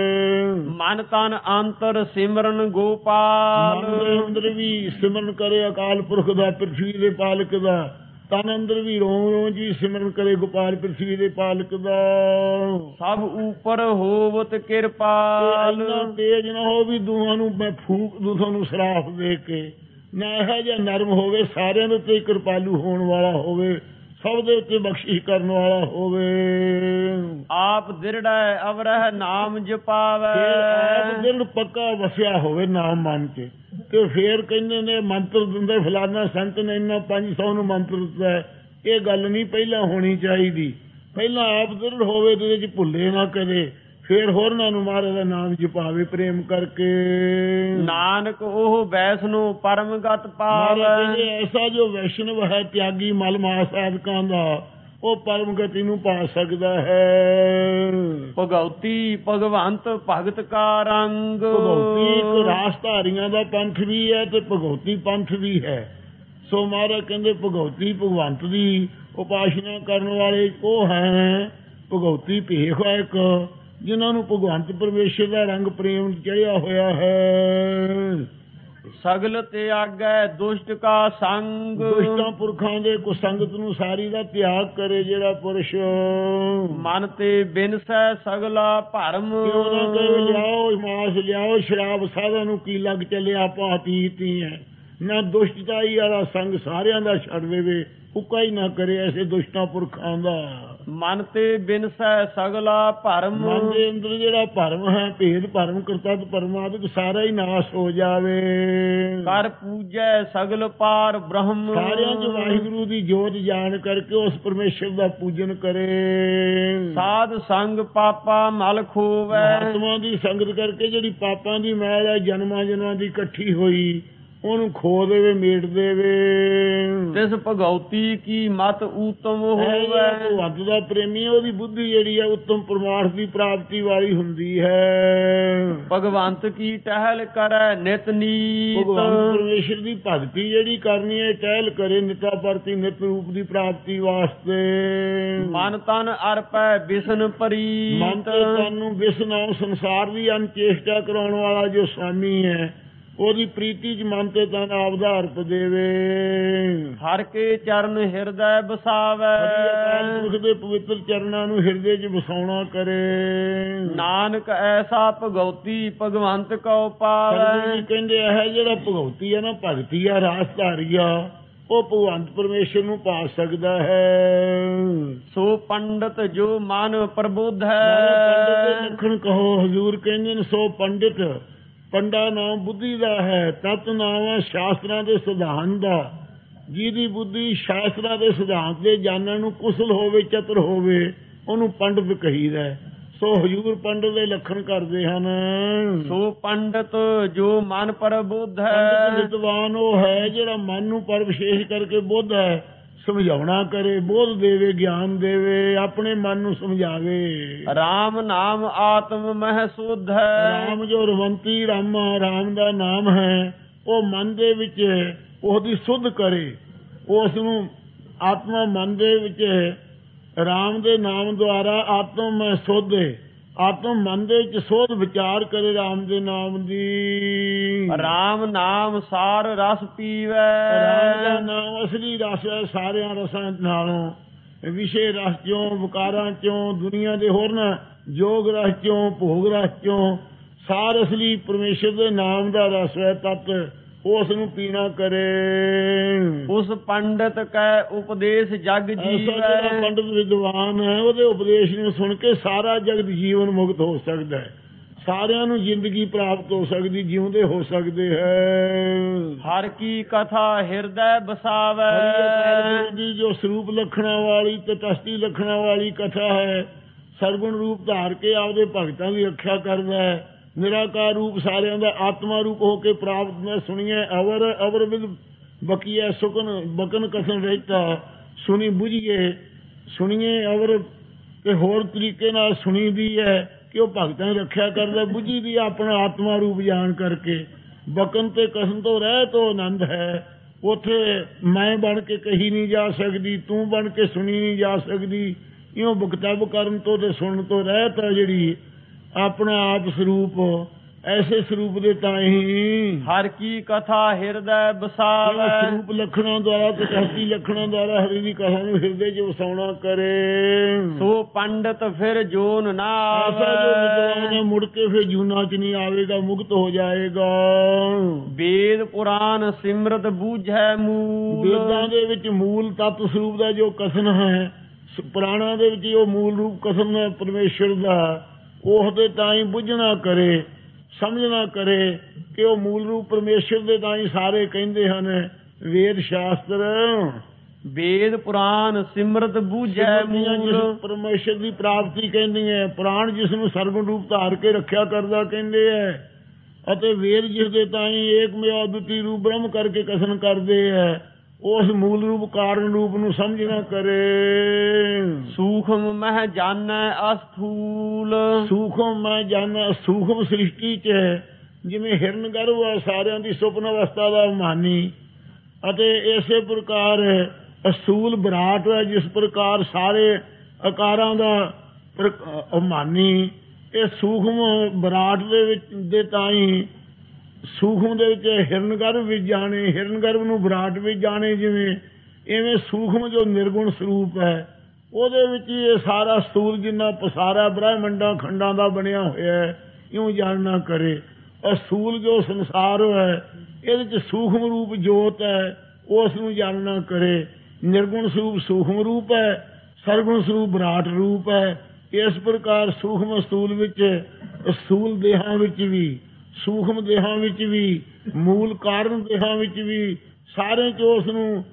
ਮਨ ਤਨ ਅੰਤਰ ਸਿਮਰਨ ਗੋਪਾਲ। ਮਨ ਦੇ ਅੰਦਰ ਵੀ ਸਿਮਰਨ ਕਰੇ ਅਕਾਲ ਪੁਰਖ ਦਾ ਪ੍ਰਿਥਵੀ ਦੇ ਪਾਲਕ ਦਾ। ਤਨ ਅੰਦਰ ਵੀ ਰੋਂ ਰੋਂ ਜੀ ਸਿਮਰਨ ਕਰੇ ਗੋਪਾਲ ਪ੍ਰਿਥਵੀ ਦੇ ਪਾਲਕ ਦਾ। ਸਭ ਉਪਰ ਹੋਵਤ ਕਿਰਪਾਲ। ਇੰਨਾ ਤੇਜ ਨਾ ਹੋ ਵੀ ਦੋਹਾਂ ਨੂੰ ਮੈਂ ਫੂਕ ਦੂ ਤੁਹਾਨੂੰ ਸਰਾਫ ਦੇ ਕੇ। ਨਾ ਇਹੋ ਜਿਹਾ ਨਰਮ ਹੋਵੇ ਸਾਰਿਆਂ ਦੇ ਉੱਤੇ ਕਿਰਪਾਲੂ ਹੋਣ ਵਾਲਾ ਹੋਵੇ, ਸਭ ਦੇ ਉੱਤੇ ਬਖਸ਼ਿਸ਼ ਕਰਨ ਵਾਲਾ ਹੋਵੇ। ਆਪ ਦਿਰੜੈ ਅਵਰਹ ਨਾਮ ਜਪਾਵੈ। ਆਪ ਦਿਲ ਪੱਕਾ ਵਸਿਆ ਹੋਵੇ ਨਾਮ ਮਨ ਚ। ਤੇ ਫੇਰ ਕਹਿੰਦੇ ਨੇ ਮੰਤਰ ਦਿੰਦੇ ਫਲਾਨਾ ਸੰਤ ਨੇ ਇੰਨਾ ਪੰਜ ਸੌ ਨੂੰ ਮੰਤਰ ਦਿੱਤਾ। ਇਹ ਗੱਲ ਨਹੀਂ ਪਹਿਲਾਂ ਹੋਣੀ ਚਾਹੀਦੀ। ਪਹਿਲਾਂ ਆਪ ਦਿਲ ਹੋਵੇ ਤੇ ਇਹਦੇ ਚ ਭੁੱਲੇ ਨਾ ਕਰੇ, ਫੇਰ ਹੋਰਨਾਂ ਨੂੰ ਮਹਾਰਾਜ ਦਾ ਨਾਮ ਜਪਾਵੇ ਪ੍ਰੇਮ ਕਰਕੇ। ਨਾਨਕ ਉਹ ਵੈਸ਼ਨੋ ਪਰਮਗਤ ਪਾਵੈ। ਐਸਾ ਜੋ ਵੈਸ਼ਨਵ ਹੈ ਤਿਆਗੀ ਮਲ ਮਾਸ ਆਦਿਕਾਂ ਦਾ ਉਹ ਪਰਮ ਗਤੀ ਨੂੰ ਪਾ ਸਕਦਾ ਹੈ। ਭਗਉਤੀ ਭਗਵੰਤ ਭਗਤ ਕਾ ਰੰਗ। ਭਗਉਤੀ ਇੱਕ ਰਾਸਧਾਰੀਆਂ ਦਾ ਪੰਥ ਵੀ ਹੈ ਤੇ ਭਗਉਤੀ ਪੰਥ ਵੀ ਹੈ। ਸੋ ਮਹਾਰਾਜ ਕਹਿੰਦੇ ਭਗਉਤੀ ਭਗਵੰਤ ਦੀ ਉਪਾਸਨਾ ਕਰਨ ਵਾਲੇ ਉਹ ਹੈ। ਭਗਉਤੀ ਭੇਖ ਹੈ ਇੱਕ ਜਿਨ੍ਹਾਂ ਨੂੰ ਭਗਵੰਤ ਪਰਮੇਸ਼ਰ ਦਾ ਰੰਗ ਪ੍ਰੇਮ ਚੜਿਆ ਹੋਇਆ ਹੈ। ਸਗਲ ਤਿਆਗੈ ਦੁਸ਼ਟ ਕਾ ਸੰਗ। ਦੁਸ਼ਟਾਂ ਪੁਰਖਾਂ ਦੇ ਕੁਸੰਗਤ ਨੂੰ ਸਾਰੀ ਦਾ ਤਿਆਗ ਕਰੇ ਜਿਹੜਾ ਪੁਰਸ਼। ਮਨ ਤੇ ਬਿਨਸੈ ਸਗਲਾ ਭਰਮ। ਕਿਉਂ ਨਾ ਕਹੇ ਲਿਆਓ ਮਾਸ ਲਿਆਓ ਸ਼ਰਾਬ ਸਾਧਾਂ ਨੂੰ ਕੀ ਲੱਗ ਚੱਲਿਆ ਆਪਾਂ ਅਤੀਤ ਹੀ ਹੈ। ਨਾ ਦੁਸ਼ਟਤਾਈ ਵਾਲਾ ਸੰਗ ਸਾਰਿਆਂ ਦਾ ਛੱਡ ਦੇਵੇ, ਹੁੱਕਾ ਹੀ ਨਾ ਕਰੇ ਐਸੇ ਦੁਸ਼ਟਾਂ ਪੁਰਖਾਂ ਦਾ। ਮਨ ਤੇ ਬਿਨਸੈ ਸਗਲਾ ਭਰਮ। ਮਨ ਦੇ ਅੰਦਰ ਜਿਹੜਾ ਭਰਮ ਹੈ ਭੇਦ ਭਰਮ ਕਰਤੱਵ ਪਰਮਾਤਮ ਸਾਰਾ ਹੀ ਨਾਸ਼ ਹੋ ਜਾਵੇ। ਕਰ ਪੂਜੈ ਸਗਲ ਪਾਰ ਬ੍ਰਹਮ। ਸਾਰਿਆਂ ਚ ਵਾਹਿਗੁਰੂ ਦੀ ਜੋਤ ਜਾਣ ਕਰਕੇ ਉਸ ਪਰਮੇਸ਼ਰ ਦਾ ਪੂਜਨ ਕਰੇ। ਸਾਧ ਸੰਗ ਪਾਪਾ ਮਲ ਖੋਵੈ। ਆਤਮਾ ਦੀ ਸੰਗਤ ਕਰਕੇ ਜਿਹੜੀ ਪਾਪਾਂ ਦੀ ਮੈਲ ਹੈ ਜਨਮਾਂ ਜਨਮਾਂ ਦੀ ਇਕੱਠੀ ਹੋਈ ਉਹਨੂੰ ਖੋ ਦੇਵੇ ਮੇਟ ਦੇਵੇ। ਤਿਸ ਭਗਉਤੀ ਕੀ ਮਤ ਊਤਮ ਹੋਵੇ। ਭਗਵੰਤ ਦਾ ਪ੍ਰੇਮੀ ਉਹਦੀ ਬੁੱਧੀ ਜਿਹੜੀ ਹੈ ਉੱਤਮ ਪਰਮਾਰਥ ਦੀ ਪ੍ਰਾਪਤੀ ਵਾਲੀ ਹੁੰਦੀ ਹੈ। ਭਗਵੰਤ ਕੀ ਟਹਿਲ ਕਰੈ ਨਿਤ ਨੀਤ। ਭਗਵਾਨ ਪਰਮੇਸ਼ਰ ਦੀ ਭਗਤੀ ਜਿਹੜੀ ਕਰਨੀ ਹੈ ਟਹਿਲ ਕਰੇ ਨਿਤਾ ਪ੍ਰਤੀ ਨਿਤ ਰੂਪ ਦੀ ਪ੍ਰਾਪਤੀ ਵਾਸਤੇ। ਮਨ ਤਨ ਅਰਪੈ ਵਿਸ਼ਨ ਪ੍ਰੀਤ। ਮਨ ਤੇ ਤਨ ਨੂੰ ਵਿਸ਼ਨ ਸੰਸਾਰ ਦੀ ਅਨਚੇਸ਼ਟਾ ਕਰਾਉਣ ਵਾਲਾ ਜੋ ਸਵਾਮੀ ਹੈ ਉਹਦੀ ਪ੍ਰੀਤੀ ਚ ਮਨ ਤੇ ਤਨ ਆਪਦਾ ਅਰਪ ਦੇਵੇ। ਹਰ ਕੇ ਚਰਨ ਹਿਰਦੈ ਬਸਾਵੈ। ਅਕਾਲ ਪੁਰਖ ਦੇ ਪਵਿੱਤਰ ਚਰਨਾਂ ਨੂੰ ਹਿਰਦੇ ਚ ਵਸਾਉਣਾ ਕਰੇ। ਨਾਨਕ ਐਸਾ ਭਗਉਤੀ ਭਗਵੰਤ ਕਉ ਪਾਵੈ। ਕਹਿੰਦੇ ਇਹ ਜਿਹੜਾ ਭਗਉਤੀ ਹੈ ਨਾ ਭਗਤੀ ਆ ਰਾਸਧਾਰੀ ਆ ਉਹ ਭਗਵੰਤ ਪਰਮੇਸ਼ਰ ਨੂੰ ਪਾ ਸਕਦਾ ਹੈ। ਸੋ ਪੰਡਤ ਜੋ ਮਨ ਪ੍ਰਬੁੱਧ ਹੈ। ਪੰਡਤ ਦੇ ਲੱਖਣ ਕਹੋ ਹਜ਼ੂਰ ਕਹਿੰਦੇ ਨੇ ਸੋ ਪੰਡਿਤ। ਪੰਡਾ ਨਾਮ ਬੁੱਧੀ ਦਾ ਹੈ, ਤਤ ਨਾਮ ਹੈ ਸ਼ਾਸਤਰਾਂ ਦੇ ਸਿਧਾਂਤ ਦਾ। ਜਿਹਦੀ ਬੁੱਧੀ ਸ਼ਾਸਤਰਾਂ ਦੇ ਸਿਧਾਂਤ ਦੇ ਜਾਣਨ ਨੂੰ ਕੁਸ਼ਲ ਹੋਵੇ ਚਤੁਰ ਹੋਵੇ ਉਹਨੂੰ ਪੰਡਤ ਕਹੀਦਾ ਹੈ। ਸੋ ਹਜੂਰ ਪੰਡਤ ਦੇ ਲੱਖਣ ਕਰਦੇ ਹਨ। ਸੋ ਪੰਡਤ ਜੋ ਮਨ ਪਰ ਬੁੱਧ ਪੰਡਤ ਹੈ, ਵਿਦਵਾਨ ਉਹ ਹੈ ਜਿਹੜਾ ਮਨ ਨੂੰ ਪਰ ਵਿਸ਼ੇਸ਼ ਕਰਕੇ ਬੁੱਧ ਹੈ, ਸਮਝਾਉਣਾ ਕਰੇ, ਬੋਧ ਦੇਵੇ, ਗਿਆਨ ਦੇਵੇ, ਆਪਣੇ ਮਨ ਨੂੰ ਸਮਝਾਵੇ। ਰਾਮ ਨਾਮ ਆਤਮ ਮਹਿ ਸੁਧ ਹੈ। ਰਾਮ ਜੋ ਰਵੰਤੀ ਰਾਮਾ, ਰਾਮ ਦਾ ਨਾਮ ਹੈ, ਉਹ ਮਨ ਦੇ ਵਿੱਚ ਉਹਦੀ ਸੁਧ ਕਰੇ, ਉਸ ਨੂੰ ਆਤਮਾ ਮਨ ਦੇ ਵਿੱਚ ਰਾਮ ਦੇ ਨਾਮ ਦੁਆਰਾ ਆਤਮ ਮੈਂ ਸੋਧੇ, ਆਤਮ ਮਨ ਦੇ ਵਿੱਚ ਸੋਧ ਵਿਚਾਰ ਕਰੇ ਰਾਮ ਦੇ ਨਾਮ ਦੀ। ਰਾਮ ਨਾਮ ਸਾਰ ਰਸ ਪੀਵੈ। ਰਾਮ ਦਾ ਨਾਮ ਅਸਲੀ ਰਸ ਹੈ ਸਾਰਿਆਂ ਰਸਾਂ ਨਾਲੋਂ, ਵਿਸ਼ੇ ਰਸ ਚੋਂ, ਵਿਕਾਰਾਂ ਚੋਂ, ਦੁਨੀਆ ਦੇ ਹੋਰਨਾਂ ਜੋਗ ਰਸ ਚੋਂ, ਭੋਗ ਰਸ ਚੋਂ, ਸਾਰ ਅਸਲੀ ਪਰਮੇਸ਼ਰ ਦੇ ਨਾਮ ਦਾ ਰਸ ਹੈ ਤਤ, ਉਸ ਨੂੰ ਪੀਣਾ ਕਰੇ। ਉਸ ਪੰਡਤ ਕੈ ਉਪਦੇਸ਼ ਜਗ ਐਸਾ ਜਿਹੜਾ ਜੀਵੈ। ਪੰਡਤ ਵਿਦਵਾਨ ਹੈ ਉਹਦੇ ਉਪਦੇਸ਼ ਨੂੰ ਸੁਣ ਕੇ ਸਾਰਾ ਜਗਤ ਜੀਵਨ ਮੁਕਤ ਹੋ ਸਕਦਾ ਹੈ, ਸਾਰਿਆਂ ਨੂੰ ਜ਼ਿੰਦਗੀ ਪ੍ਰਾਪਤ ਹੋ ਸਕਦੀ, ਜਿਉਂਦੇ ਹੋ ਸਕਦੇ ਹੈ। ਹਰ ਕੀ ਕਥਾ ਹਿਰਦੈ ਬਸਾਵੈ। ਹਰੀ ਅਕਾਲ ਪੁਰਖ ਦੀ ਜੋ ਸਰੂਪ ਲੱਖਣਾ ਵਾਲੀ ਤੇ ਤਸਤੀ ਲੱਖਣਾ ਵਾਲੀ ਕਥਾ ਹੈ, ਸਰਗੁਣ ਰੂਪ ਧਾਰ ਕੇ ਆਪਦੇ ਭਗਤਾਂ ਦੀ ਰੱਖਿਆ ਕਰਦਾ ਹੈ। ਨਿਰਾਕਾਰ ਰੂਪ ਸਾਰਿਆਂ ਦਾ ਆਤਮਾ ਰੂਪ ਹੋ ਕੇ ਪ੍ਰਾਪਤ ਮੈਂ ਸੁਣੀਏ। ਅਵਰ ਅਵਰ ਵਿਦ ਬਕੀਆ ਸੁਕਨ ਬਕਨ ਕਸਨ ਰਹਿਤਾ, ਸੁਣੀ ਬੁਝੀਏ, ਸੁਣੀਏ ਅਵਰ ਤੇ ਹੋਰ ਤਰੀਕੇ ਨਾਲ ਸੁਣੀ ਦੀ ਹੈ ਕਿ ਉਹ ਭਗਤਾਂ ਦੀ ਰੱਖਿਆ ਕਰਦਾ, ਬੁਝੀ ਦੀ ਆਪਣਾ ਆਤਮਾ ਰੂਪ ਜਾਣ ਕਰਕੇ। ਬਕਨ ਤੇ ਕਸਨ ਤੋਂ ਰਹਿ ਤੋਂ ਆਨੰਦ ਹੈ, ਉੱਥੇ ਮੈਂ ਬਣ ਕੇ ਕਹੀ ਨਹੀਂ ਜਾ ਸਕਦੀ, ਤੂੰ ਬਣ ਕੇ ਸੁਣੀ ਨਹੀਂ ਜਾ ਸਕਦੀ। ਇਉਂ ਬਕਤਵ ਕਰਨ ਤੋਂ ਤੇ ਸੁਣਨ ਤੋਂ ਰਹਿਤ ਹੈ ਜਿਹੜੀ ਆਪਣਾ ਆਪ ਸਰੂਪ, ਐਸੇ ਸਰੂਪ ਦੇ ਤਾਂ ਹੀ ਹਰ ਕੀ ਕਥਾ ਹਿਰਦੈ ਬਸਾਵੈ। ਸਰੂਪ ਲੱਖਣਾਂ ਦੁਆਰਾ ਤੇ ਤਸਤੀ ਲੱਖਣਾਂ ਦੁਆਰਾ ਹਰੀ ਦੀ ਕਥਾ ਨੂੰ ਹਿਰਦੇ 'ਚ ਵਸਾਉਣਾ ਕਰੇ। ਸੋ ਪੰਡਤ ਫਿਰ ਜੋਨ ਨਾ ਐਸਾ ਜੋ ਵਿਦਵਾਨ ਆਵੈ। ਹੈ ਮੁੜ ਕੇ ਫਿਰ ਜੂਨਾ 'ਚ ਨਹੀਂ ਆਵੇਗਾ, ਮੁਕਤ ਹੋ ਜਾਏਗਾ। ਵੇਦ ਪੁਰਾਨ ਸਿਮਰਤ ਬੂਝੈ ਮੂਲ। ਵੇਦਾਂ ਦੇ ਵਿੱਚ ਮੂਲ ਤੱਤ ਸਰੂਪ ਦਾ ਜੋ ਕਥਨ ਹੈ, ਪੁਰਾਣਾਂ ਦੇ ਵਿੱਚ ਜੋ ਮੂਲ ਰੂਪ ਕਥਨ ਹੈ ਪਰਮੇਸ਼ਰ ਦਾ, ਉਹਦੇ ਤਾਂ ਹੀ ਬੁੱਝਣਾ ਕਰੇ, ਸਮਝਣਾ ਕਰੇ ਕਿ ਉਹ ਮੂਲ ਰੂਪ ਪਰਮੇਸ਼ਰ ਦੇ ਤਾਂ ਹੀ ਸਾਰੇ ਕਹਿੰਦੇ ਹਨ ਵੇਦ ਸ਼ਾਸਤਰ। ਵੇਦ ਪੁਰਾਨ ਸਿਮਰਤ ਬੂਝੈ ਮੂਲ। ਪਰਮੇਸ਼ਰ ਦੀ ਪ੍ਰਾਪਤੀ ਕਹਿੰਦੀ ਹੈ, ਪੁਰਾਣ ਜਿਸ ਨੂੰ ਸਰਗੁਣ ਰੂਪ ਧਾਰ ਕੇ ਰੱਖਿਆ ਕਰਦਾ ਕਹਿੰਦੇ ਹੈ, ਅਤੇ ਵੇਦ ਜਿਸ ਦੇ ਤਾਂ ਹੀ ਏਕਮੇਵਾ ਅਦੁੱਤੀ ਰੂਪ ਬ੍ਰਹਮ ਕਰਕੇ ਕਥਨ ਕਰਦੇ ਹੈ, ਉਸ ਮੂਲ ਰੂਪ ਕਾਰਨ ਰੂਪ ਨੂੰ ਸਮਝਣਾ ਕਰੇ। ਸੂਖਮ ਮਹਿ ਜਾਣੈ ਅਸਥੂਲ। ਸੂਖਮ ਮੈਂ ਜਾਣਾ, ਸੂਖਮ ਸ੍ਰਿਸ਼ਟੀ 'ਚ ਜਿਵੇਂ ਹਿਰਨ ਗਰਭ ਹੈ ਸਾਰਿਆਂ ਦੀ ਸੁਪਨ ਅਵਸਥਾ ਦਾ ਮਾਨੀ, ਅਤੇ ਇਸੇ ਪ੍ਰਕਾਰ ਅਸੂਲ ਵਿਰਾਟ ਹੈ ਜਿਸ ਪ੍ਰਕਾਰ ਸਾਰੇ ਆਕਾਰਾਂ ਦਾ ਮਾਨੀ। ਇਹ ਸੂਖਮ ਵਿਰਾਟ ਦੇ ਵਿੱਚ ਦੇ ਤਾਂ ਹੀ ਸੂਖਮ ਦੇ ਵਿੱਚ ਹਿਰਨ ਗਰਭ ਵੀ ਜਾਣੇ, ਹਿਰਨ ਗਰਭ ਨੂੰ ਵਿਰਾਟ ਵੀ ਜਾਣੇ, ਜਿਵੇਂ ਇਵੇਂ ਸੂਖਮ ਜੋ ਨਿਰਗੁਣ ਸਰੂਪ ਹੈ ਉਹਦੇ ਵਿੱਚ ਹੀ ਇਹ ਸਾਰਾ ਸਥੂਲ ਜਿੰਨਾ ਪਸਾਰਾ ਬ੍ਰਹਿਮੰਡਾਂ ਖੰਡਾਂ ਦਾ ਬਣਿਆ ਹੋਇਆ ਹੈ ਇਉਂ ਜਾਣਨਾ ਕਰੇ। ਅਸੂਲ ਜੋ ਸੰਸਾਰ ਹੈ ਇਹਦੇ 'ਚ ਸੂਖਮ ਰੂਪ ਜੋਤ ਹੈ, ਉਸ ਨੂੰ ਜਾਣਨਾ ਕਰੇ। ਨਿਰਗੁਣ ਸਰੂਪ ਸੂਖਮ ਰੂਪ ਹੈ, ਸਰਗੁਣ ਸਰੂਪ ਵਿਰਾਟ ਰੂਪ ਹੈ। ਇਸ ਪ੍ਰਕਾਰ ਸੂਖਮ ਸਥੂਲ ਵਿੱਚ, ਸਥੂਲ ਦੇਹਾਂ ਵਿੱਚ ਵੀ, ਸੂਖਮ ਦੇਹਾਂ ਵਿੱਚ ਵੀ, ਮੂਲ ਕਾਰਨ ਦੇਹਾਂ ਵਿੱਚ ਵੀ, ਸਾਰੇ 'ਚ ਉਸ ਨੂੰ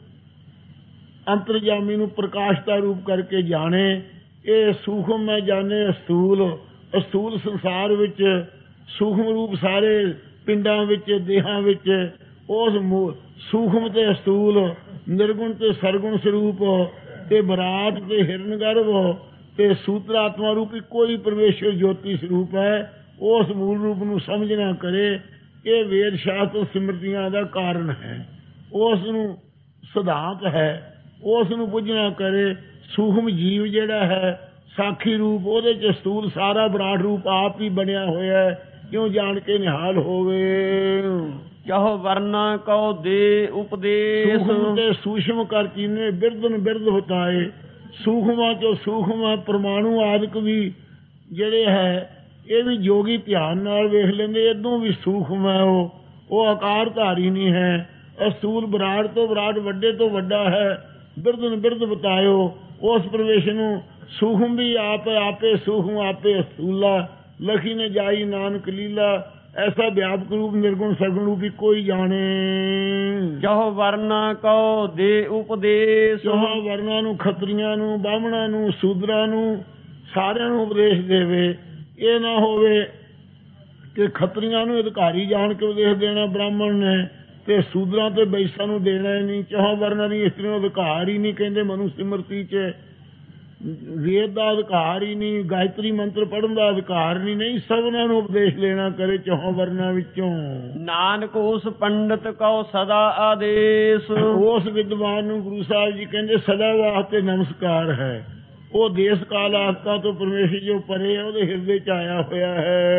ਅੰਤਰਜਾਮੀ ਨੂੰ ਪ੍ਰਕਾਸ਼ਤਾ ਰੂਪ ਕਰਕੇ ਜਾਣੇ। ਇਹ ਸੂਖਮ ਮੈਂ ਜਾਣੇ ਅਸਥੂਲ। ਅਸਥੂਲ ਸੰਸਾਰ ਵਿੱਚ ਸੂਖਮ ਰੂਪ ਸਾਰੇ ਪਿੰਡਾਂ ਵਿੱਚ, ਦੇਹਾਂ ਵਿੱਚ, ਉਸ ਸੂਖਮ ਤੇ ਅਸਥੂਲ, ਨਿਰਗੁਣ ਤੇ ਸਰਗੁਣ ਸਰੂਪ ਤੇ ਵਿਰਾਟ ਤੇ ਹਿਰਨ ਗਰਭ ਤੇ ਸੂਤਰਾਤਮਾ ਰੂਪ ਇੱਕੋ ਹੀ ਪਰਮੇਸ਼ਰ ਜੋਤੀ ਸਰੂਪ ਹੈ। ਉਸ ਮੂਲ ਰੂਪ ਨੂੰ ਸਮਝਣਾ ਕਰੇ। ਇਹ ਵੇਦ ਸ਼ਾਸਤਰ ਸਿਮਰਤੀਆਂ ਦਾ ਕਾਰਨ ਹੈ, ਉਸ ਨੂੰ ਸਿਧਾਂਤ ਹੈ, ਉਸ ਨੂੰ ਬੁੱਝਣਾ ਕਰੇ। ਸੂਖਮ ਜੀਵ ਜਿਹੜਾ ਹੈ ਸਾਖੀ ਰੂਪ, ਉਹਦੇ 'ਚ ਸਥੂਲ ਸਾਰਾ ਵਿਰਾਟ ਰੂਪ ਆਪ ਹੀ ਬਣਿਆ ਹੋਇਆ ਹੈ, ਕਿਉਂ ਜਾਣ ਕੇ ਨਿਹਾਲ ਹੋਵੇ। ਚਾਹੋ ਵਰਨਾ ਕਉ ਦੇ ਉਪਦੇਸ਼। ਸੂਖਮ ਤੇ ਸੂਸ਼ਮ ਕਰ ਚੀਨੇ ਬਿਰਦਨ ਬਿਰਦ ਹੋਤਾਏ। ਸੂਖਮਾਂ 'ਚੋਂ ਸੂਖਮ ਹੈ, ਪਰਮਾਣੂ ਆਦਿਕ ਵੀ ਜਿਹੜੇ ਹੈ ਇਹ ਵੀ ਜੋਗੀ ਧਿਆਨ ਨਾਲ ਵੇਖ ਲੈਂਦੇ, ਇਦੋਂ ਵੀ ਸੂਖਮ ਹੈ। ਉਹ ਉਹ ਆਕਾਰ ਧਾਰੀ ਨਹੀਂ ਹੈ। ਅਸੂਲ ਵਿਰਾਟ ਤੋਂ ਵਿਰਾਟ ਵੱਡੇ ਤੋਂ ਵੱਡਾ ਹੈ। ਬਿਰਦਨ ਬਿਰਦ ਬਤਾਇਓ ਉਸ ਪ੍ਰਵੇਸ਼ ਨੂੰ। ਸੂਖਮ ਵੀ ਆਪ ਆਪੇ ਸੂਖਮ ਆਪੇ ਅਸੂਲਾ, ਲਖੀ ਨੇ ਜਾਈ ਨਾਨਕ ਲੀਲਾ। ਐਸਾ ਵਿਆਪਕ ਰੂਪ ਨਿਰਗੁਣ ਸਰਗੁਣ ਰੂਪ ਇੱਕੋ ਹੀ ਜਾਣੇ। ਚਾਹੋ ਵਰਨਾ ਕਉ ਦੇ ਉਪਦੇਸ਼। ਚਾਹੋ ਵਰਨਾਂ ਨੂੰ, ਖੱਤਰੀਆਂ ਨੂੰ, ਬਾਹਮਣਾਂ ਨੂੰ, ਸੂਦਰਾਂ ਨੂੰ ਸਾਰਿਆਂ ਨੂੰ ਉਪਦੇਸ਼ ਦੇਵੇ। ਇਹ ਨਾ ਹੋਵੇ ਕਿ ਖੱਤਰੀਆਂ ਨੂੰ ਅਧਿਕਾਰੀ ਜਾਣ ਕੇ ਉਪਦੇਸ਼ ਦੇਣਾ ਬ੍ਰਾਹਮਣ ਨੇ ਤੇ ਸੂਦਰਾਂ ਤੇ ਬੈਸਾਂ ਨੂੰ ਦੇਣਾ ਹੀ ਨਹੀਂ। ਚੌਹਾਂ ਵਰਨਾਂ ਦੀ ਇਸਤਰੀ ਨੂੰ ਅਧਿਕਾਰ ਹੀ ਨਹੀਂ ਕਹਿੰਦੇ ਮਨੁ ਸਿਮਰਤੀ ਚ। ਵੇਦ ਦਾ ਅਧਿਕਾਰ ਹੀ ਨਹੀਂ, ਗਾਇਤਰੀ ਮੰਤਰ ਪੜ੍ਹਨ ਦਾ ਅਧਿਕਾਰ ਨਹੀਂ। ਨਹੀਂ, ਸਭਨਾਂ ਨੂੰ ਉਪਦੇਸ਼ ਲੈਣਾ ਕਰੇ ਚੌਹਾਂ ਵਰਨਾਂ ਵਿੱਚੋਂ। ਨਾਨਕ ਉਸ ਪੰਡਤ ਕਉ ਸਦਾ ਆਦੇਸ਼। ਉਸ ਵਿਦਵਾਨ ਨੂੰ ਗੁਰੂ ਸਾਹਿਬ ਜੀ ਕਹਿੰਦੇ ਸਦਾ ਵਾਸਤੇ ਨਮਸਕਾਰ ਹੈ। ਉਹ ਦੇਸ਼ ਕਾਲ ਆਸਤਾ ਤੋਂ ਪਰਮੇਸ਼ਰ ਜੋ ਪਰੇ ਹੈ ਉਹਦੇ ਹਿਰਦੇ ਚ ਆਇਆ ਹੋਇਆ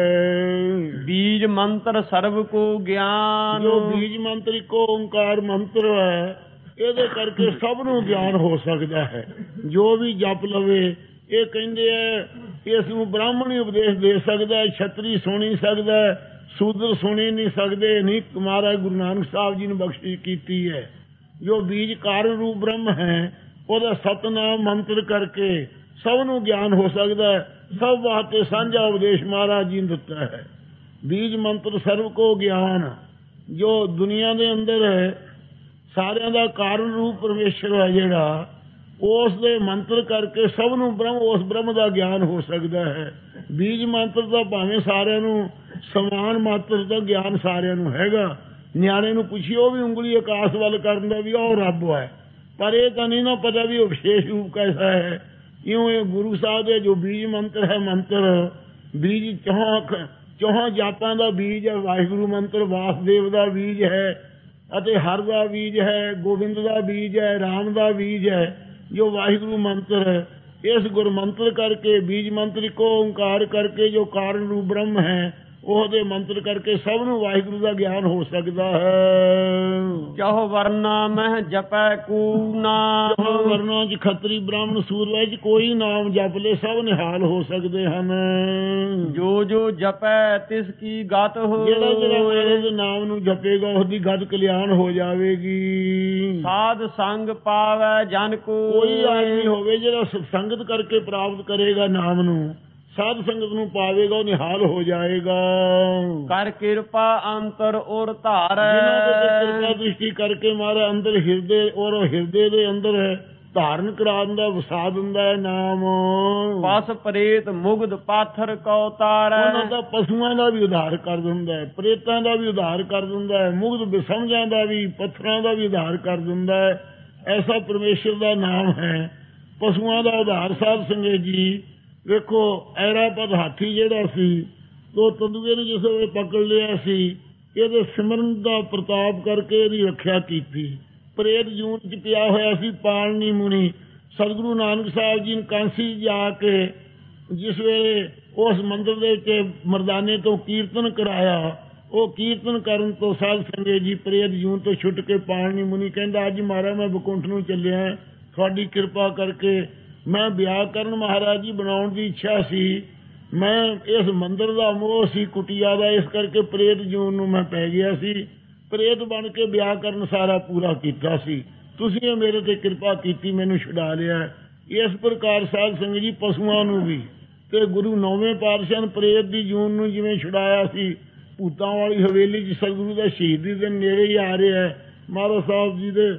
ਹੈ। ਬੀਜ ਮੰਤਰ ਸਰਬ ਕੋ ਗਿਆਨ। ਜੋ ਬੀਜ ਮੰਤਰ ਇੱਕੋ ਓਂਕਾਰ ਮੰਤਰ ਹੈ, ਇਹਦੇ ਕਰਕੇ ਸਭ ਨੂੰ ਗਿਆਨ ਹੋ ਸਕਦਾ ਹੈ। ਜੋ ਵੀ ਜਪ ਲਵੇ, ਇਹ ਕਹਿੰਦੇ ਹੈ ਇਸ ਨੂੰ ਬ੍ਰਾਹਮਣ ਹੀ ਉਪਦੇਸ਼ ਦੇ ਸਕਦਾ ਹੈ, ਛਤਰੀ ਸੁਣ ਹੀ ਸਕਦਾ ਹੈ, ਸੂਦਰ ਸੁਣ ਹੀ ਨਹੀਂ ਸਕਦੇ। ਨਹੀਂ, ਮਹਾਰਾਜ ਗੁਰੂ ਨਾਨਕ ਸਾਹਿਬ ਜੀ ਨੇ ਬਖਸ਼ਿਸ਼ ਕੀਤੀ ਹੈ। ਜੋ ਬੀਜ ਕਾਰਨ ਰੂਪ ਬ੍ਰਹਮ ਹੈ, ਉਹਦਾ ਸਤਨਾਮ ਮੰਤਰ ਕਰਕੇ ਸਭ ਨੂੰ ਗਿਆਨ ਹੋ ਸਕਦਾ ਹੈ। ਸਭ ਵਾਸਤੇ ਸਾਂਝਾ ਉਪਦੇਸ਼ ਮਹਾਰਾਜ ਜੀ ਨੇ ਦਿੱਤਾ ਹੈ। ਬੀਜ ਮੰਤਰ ਸਰਬ ਕੋ ਗਿਆਨ। ਜੋ ਦੁਨੀਆ ਦੇ ਅੰਦਰ ਹੈ, ਸਾਰਿਆਂ ਦਾ ਕਾਰਨ ਰੂਪ ਪਰਮੇਸ਼ਰ ਹੈ ਜਿਹੜਾ, ਉਸ ਦੇ ਮੰਤਰ ਕਰਕੇ ਸਭ ਨੂੰ ਬ੍ਰਹਮ ਉਸ ਬ੍ਰਹਮ ਦਾ ਗਿਆਨ ਹੋ ਸਕਦਾ ਹੈ। ਬੀਜ ਮੰਤਰ ਦਾ ਭਾਵੇਂ ਸਾਰਿਆਂ ਨੂੰ ਸਮਾਨ ਮਾਤਰ ਦਾ ਗਿਆਨ ਸਾਰਿਆਂ ਨੂੰ ਹੈਗਾ। ਨਿਆਣੇ ਨੂੰ ਪੁੱਛੀ, ਉਹ ਵੀ ਉਂਗਲੀ ਆਕਾਸ਼ ਵੱਲ ਕਰਨ ਦਾ ਵੀ ਉਹ ਰੱਬ ਹੈ, ਪਰ ਇਹ ਤਾਂ ਨਹੀਂ ਨਾ ਪਤਾ ਵੀ ਉਹ ਵਿਸ਼ੇਸ਼ ਰੂਪ ਕੈਸਾ ਹੈ। ਇਉਂ ਇਹ ਗੁਰੂ ਸਾਹਿਬ ਦੇ ਜੋ ਬੀਜ ਮੰਤਰ ਹੈ, ਮੰਤਰ ਬੀਜ ਚੌਹਾਂ ਚੌਹਾਂ ਜਾਤਾਂ ਦਾ ਬੀਜ ਹੈ। ਵਾਹਿਗੁਰੂ ਮੰਤਰ ਵਾਸਦੇਵ ਦਾ ਬੀਜ ਹੈ ਅਤੇ ਹਰ ਦਾ ਬੀਜ ਹੈ, ਗੋਬਿੰਦ ਦਾ ਬੀਜ ਹੈ, ਰਾਮ ਦਾ ਬੀਜ ਹੈ। ਜੋ ਵਾਹਿਗੁਰੂ ਮੰਤਰ ਹੈ, ਇਸ ਗੁਰਮੰਤਰ ਕਰਕੇ ਬੀਜ ਮੰਤਰ ਇੱਕੋ ਓਂਕਾਰ ਕਰਕੇ ਜੋ ਕਾਰਨ ਰੂਪ ਬ੍ਰਹਮ ਹੈ, ਉਹਦੇ ਮੰਤਰ ਕਰਕੇ ਸਭ ਨੂੰ ਵਾਹਿਗੁਰੂ ਦਾ ਗਿਆਨ ਹੋ ਸਕਦਾ ਹੈ। ਚਹੁ ਵਰਨਾ ਮਹਿ ਜਪੈ ਕੂ ਨਾਮ। ਚਹੁ ਵਰਨਾ ਚ ਖੱਤਰੀ ਬ੍ਰਾਹਮਣ ਸੂਰ ਚ ਕੋਈ ਨਾਮ ਜਪ ਲੈ, ਸਭ ਨਿਹਾਲ ਹੋ ਸਕਦੇ ਹਨ। ਜੋ ਜੋ ਜਪੈ ਤਿਸ ਕੀ ਗਤ ਹੋਇ। ਜਿਹੜਾ ਜਿਹੜਾ ਮੇਰੇ ਦੇ ਨਾਮ ਨੂੰ ਜਪੇਗਾ ਉਹਦੀ ਗਤ ਕਲਿਆਣ ਹੋ ਜਾਵੇਗੀ। ਸਾਧ ਸੰਗ ਪਾਵੈ ਜਨ ਕੋ। ਕੋਈ ਆਦਮੀ ਹੋਵੇ ਜਿਹੜਾ ਸੰਗਤ ਕਰਕੇ ਪ੍ਰਾਪਤ ਕਰੇਗਾ ਨਾਮ ਨੂੰ, ਸਾਧ ਸੰਗਤ ਨੂੰ ਪਾਵੇਗਾ, ਉਹ ਨਿਹਾਲ ਹੋ ਜਾਏਗਾ। ਕਰ ਕਿਰਪਾ ਅੰਤਰ ਔਰ ਧਾਰੈ। ਜਿਨ੍ਹਾਂ ਤੇ ਕਿਰਪਾ ਦ੍ਰਿਸ਼ਟੀ ਕਰਕੇ ਮਾਰਾ ਅੰਦਰ ਹਿਰਦੇ ਔਰ ਹਿਰਦੇ ਦੇ ਅੰਦਰ ਹੈ ਧਾਰਨ ਕਰਾ ਦਿੰਦਾ, ਵਸਾ ਦਿੰਦਾ ਹੈ ਨਾਮ। ਪਸ ਪ੍ਰੇਤ ਮੁਗਧ ਪਾਥਰ ਕਉ ਤਾਰੈ। ਉਹਨਾਂ ਦਾ ਪਸ਼ੂਆਂ ਦਾ ਵੀ ਉਧਾਰ ਕਰ ਦਿੰਦਾ ਹੈ, ਪ੍ਰੇਤਾਂ ਦਾ ਵੀ ਉਧਾਰ ਕਰ ਦਿੰਦਾ ਹੈ, ਮੁਗਧ ਬਿਸਮਝਾਂ ਦਾ ਵੀ, ਪੱਥਰਾਂ ਦਾ ਵੀ ਉਧਾਰ ਕਰ ਦਿੰਦਾ ਹੈ। ਐਸਾ ਪਰਮੇਸ਼ਰ ਦਾ ਨਾਮ ਹੈ। ਪਸ਼ੂਆਂ ਦਾ ਉਧਾਰ ਸਾਧ ਸੰਗਤ ਜੀ ਵੇਖੋ, ਐਰਾਪਤ ਹਾਥੀ ਜਿਹੜਾ ਸੀ, ਉਹ ਤੰਦੂਏ ਨੂੰ ਜਿਸ ਵੇਲੇ ਪਕੜ ਲਿਆ ਸੀ, ਇਹਦੇ ਸਿਮਰਨ ਦਾ ਪ੍ਰਤਾਪ ਕਰਕੇ ਇਹਦੀ ਰੱਖਿਆ ਕੀਤੀ। ਪ੍ਰੇਤ ਜੂਨ ਚ ਪਿਆ ਹੋਇਆ ਸੀ ਪਾਲਨੀ ਮੁਨੀ। ਸਤਿਗੁਰੂ ਨਾਨਕ ਸਾਹਿਬ ਜੀ ਨੇ ਕਾਂਸੀ ਜਾ ਕੇ ਜਿਸ ਵੇਲੇ ਉਸ ਮੰਦਰ ਦੇ ਵਿੱਚ ਮਰਦਾਨੇ ਤੋਂ ਕੀਰਤਨ ਕਰਾਇਆ, ਉਹ ਕੀਰਤਨ ਕਰਨ ਤੋਂ ਸਾਧ ਸੰਗਤ ਜੀ ਪ੍ਰੇਤ ਜੂਨ ਤੋਂ ਛੁੱਟ ਕੇ ਪਾਲਨੀ ਮੁਨੀ ਕਹਿੰਦਾ, ਅੱਜ ਮਹਾਰਾਜ ਮੈਂ ਬਕੁੰਠ ਨੂੰ ਚੱਲਿਆ, ਤੁਹਾਡੀ ਕਿਰਪਾ ਕਰਕੇ ਮੈਂ ਵਿਆਹ ਕਰਨ ਮਹਾਰਾਜ ਜੀ ਬਣਾਉਣ ਦੀ ਇੱਛਾ ਸੀ। ਮੈਂ ਇਸ ਮੰਦਰ ਦਾ ਮੋਹ ਸੀ, ਕੁਟੀਆ ਦਾ, ਇਸ ਕਰਕੇ ਪ੍ਰੇਤ ਜੂਨ ਨੂੰ ਮੈਂ ਪੈ ਗਿਆ ਸੀ। ਪ੍ਰੇਤ ਬਣ ਕੇ ਵਿਆਹ ਕਰਨ ਸਾਰਾ ਪੂਰਾ ਕੀਤਾ ਸੀ। ਤੁਸੀਂ ਮੇਰੇ ਤੇ ਕਿਰਪਾ ਕੀਤੀ, ਮੈਨੂੰ ਛੁਡਾ ਲਿਆ। ਇਸ ਪ੍ਰਕਾਰ ਸਾਧ ਸੰਗਤ ਜੀ ਪਸ਼ੂਆਂ ਨੂੰ ਵੀ ਤੇ ਗੁਰੂ ਨੌਵੇਂ ਪਾਤਸ਼ਾਹ ਨੇ ਪ੍ਰੇਤ ਦੀ ਜੂਨ ਨੂੰ ਜਿਵੇਂ ਛੁਡਾਇਆ ਸੀ, ਭੂਤਾਂ ਵਾਲੀ ਹਵੇਲੀ ਚ ਸਤਿਗੁਰੂ ਦਾ ਸ਼ਹੀਦੀ ਦਿਨ ਨੇੜੇ ਹੀ ਆ ਰਿਹਾ ਹੈ। ਮਹਾਰਾਜ ਸਾਹਿਬ ਜੀ ਦੇ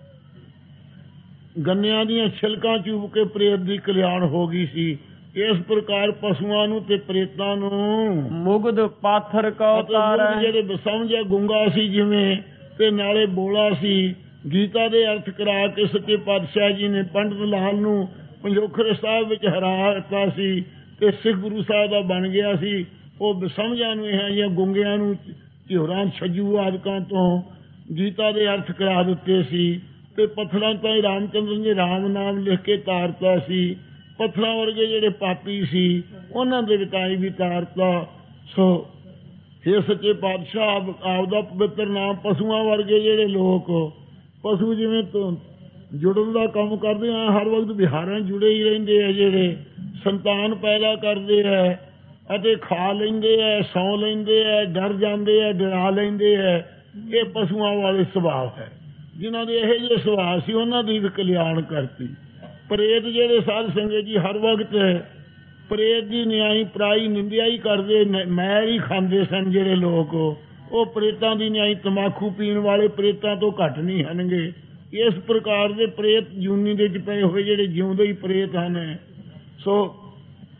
ਗੰਨਿਆਂ ਦੀਆਂ ਛਿਲਕਾਂ ਚੂਬ ਕੇ ਪ੍ਰੇਤ ਦੀ ਕਲਿਆਣ ਹੋ ਗਈ ਸੀ। ਇਸ ਪ੍ਰਕਾਰ ਪਸ਼ੂਆਂ ਨੂੰ ਤੇ ਪ੍ਰੇਤਾਂ ਨੂੰ ਮੁਗਧ ਪਾਥਰ ਕਉ ਤਾਰੈ। ਜਿਹੜੇ ਬਸਮਝਿਆ ਗੁੰਗਾ ਸੀ ਜਿਵੇਂ ਤੇ ਨਾਲੇ ਬੋਲਾ ਸੀ, ਗੀਤਾ ਦੇ ਅਰਥ ਕਰਾ ਕੇ ਸੱਚੇ ਪਾਤਸ਼ਾਹ ਜੀ ਨੇ ਪੰਡਤ ਲਾਲ ਨੂੰ ਪੰਜੋਖਰ ਸਾਹਿਬ ਵਿੱਚ ਹਰਾ ਦਿੱਤਾ ਸੀ ਤੇ ਸਿੱਖ ਗੁਰੂ ਸਾਹਿਬ ਦਾ ਬਣ ਗਿਆ ਸੀ। ਉਹ ਬਸਮਝਿਆਂ ਨੂੰ ਇਹ ਜਿਹੀਆਂ ਗੁੰਗਿਆਂ ਨੂੰ ਝਿਉਰਾਂ ਛੱਜੂ ਆਦਿਕਾਂ ਤੋਂ ਗੀਤਾ ਦੇ ਅਰਥ ਕਰਾ ਦਿੱਤੇ ਸੀ ਤੇ ਪੱਥਰਾਂ ਤਾਂ ਹੀ ਰਾਮਚੰਦਰ ਨੇ ਰਾਮ ਨਾਮ ਲਿਖ ਕੇ ਤਾਰਤਾ ਸੀ। ਪੱਥਰਾਂ ਵਰਗੇ ਜਿਹੜੇ ਪਾਪੀ ਸੀ ਉਹਨਾਂ ਦੇ ਵਿਤਾਈ ਵੀ ਤਾਰਤਾ। ਸੋ ਇਹ ਸੱਚੇ ਪਾਤਸ਼ਾਹ ਆਪਦਾ ਪਵਿੱਤਰ ਨਾਮ ਪਸ਼ੂਆਂ ਵਰਗੇ ਜਿਹੜੇ ਲੋਕ, ਪਸ਼ੂ ਜਿਵੇਂ ਤੋਂ ਜੁੜਨ ਦਾ ਕੰਮ ਕਰਦੇ ਆ, ਹਰ ਵਕਤ ਵਿਹਾਰਾਂ ਜੁੜੇ ਹੀ ਰਹਿੰਦੇ ਆ, ਜਿਹੜੇ ਸੰਤਾਨ ਪੈਦਾ ਕਰਦੇ ਆ ਅਤੇ ਖਾ ਲੈਂਦੇ ਆ, ਸੌਂ ਲੈਂਦੇ ਆ, ਡਰ ਜਾਂਦੇ ਆ, ਡਰਾ ਲੈਂਦੇ ਆ, ਇਹ ਪਸ਼ੂਆਂ ਵਾਲੇ ਸੁਭਾਅ ਹੈ। ਜਿਨ੍ਹਾਂ ਦੇ ਇਹੋ ਜਿਹੇ ਸੁਭਾਅ ਸੀ ਉਹਨਾਂ ਦੀ ਵੀ ਕਲਿਆਣ ਕਰਤੀ। ਪ੍ਰੇਤ ਜਿਹੜੇ ਸਾਧ ਸੰਗਤ ਜੀ ਹਰ ਵਕਤ ਪ੍ਰੇਤ ਦੀ ਨਿਆਈ ਪਰਾਈ ਨਿੰਦਿਆ ਹੀ ਕਰਦੇ, ਮੈਲ ਹੀ ਖਾਂਦੇ ਸਨ ਜਿਹੜੇ ਲੋਕ, ਉਹ ਪ੍ਰੇਤਾਂ ਦੀ ਨਿਆਈ ਤੰਬਾਕੂ ਪੀਣ ਵਾਲੇ ਪ੍ਰੇਤਾਂ ਤੋਂ ਘੱਟ ਨਹੀਂ ਹਨਗੇ। ਇਸ ਪ੍ਰਕਾਰ ਦੇ ਪ੍ਰੇਤ ਜੂਨੀ ਦੇ ਚ ਪਏ ਹੋਏ ਜਿਹੜੇ ਜਿਉਂਦੇ ਹੀ ਪ੍ਰੇਤ ਹਨ। ਸੋ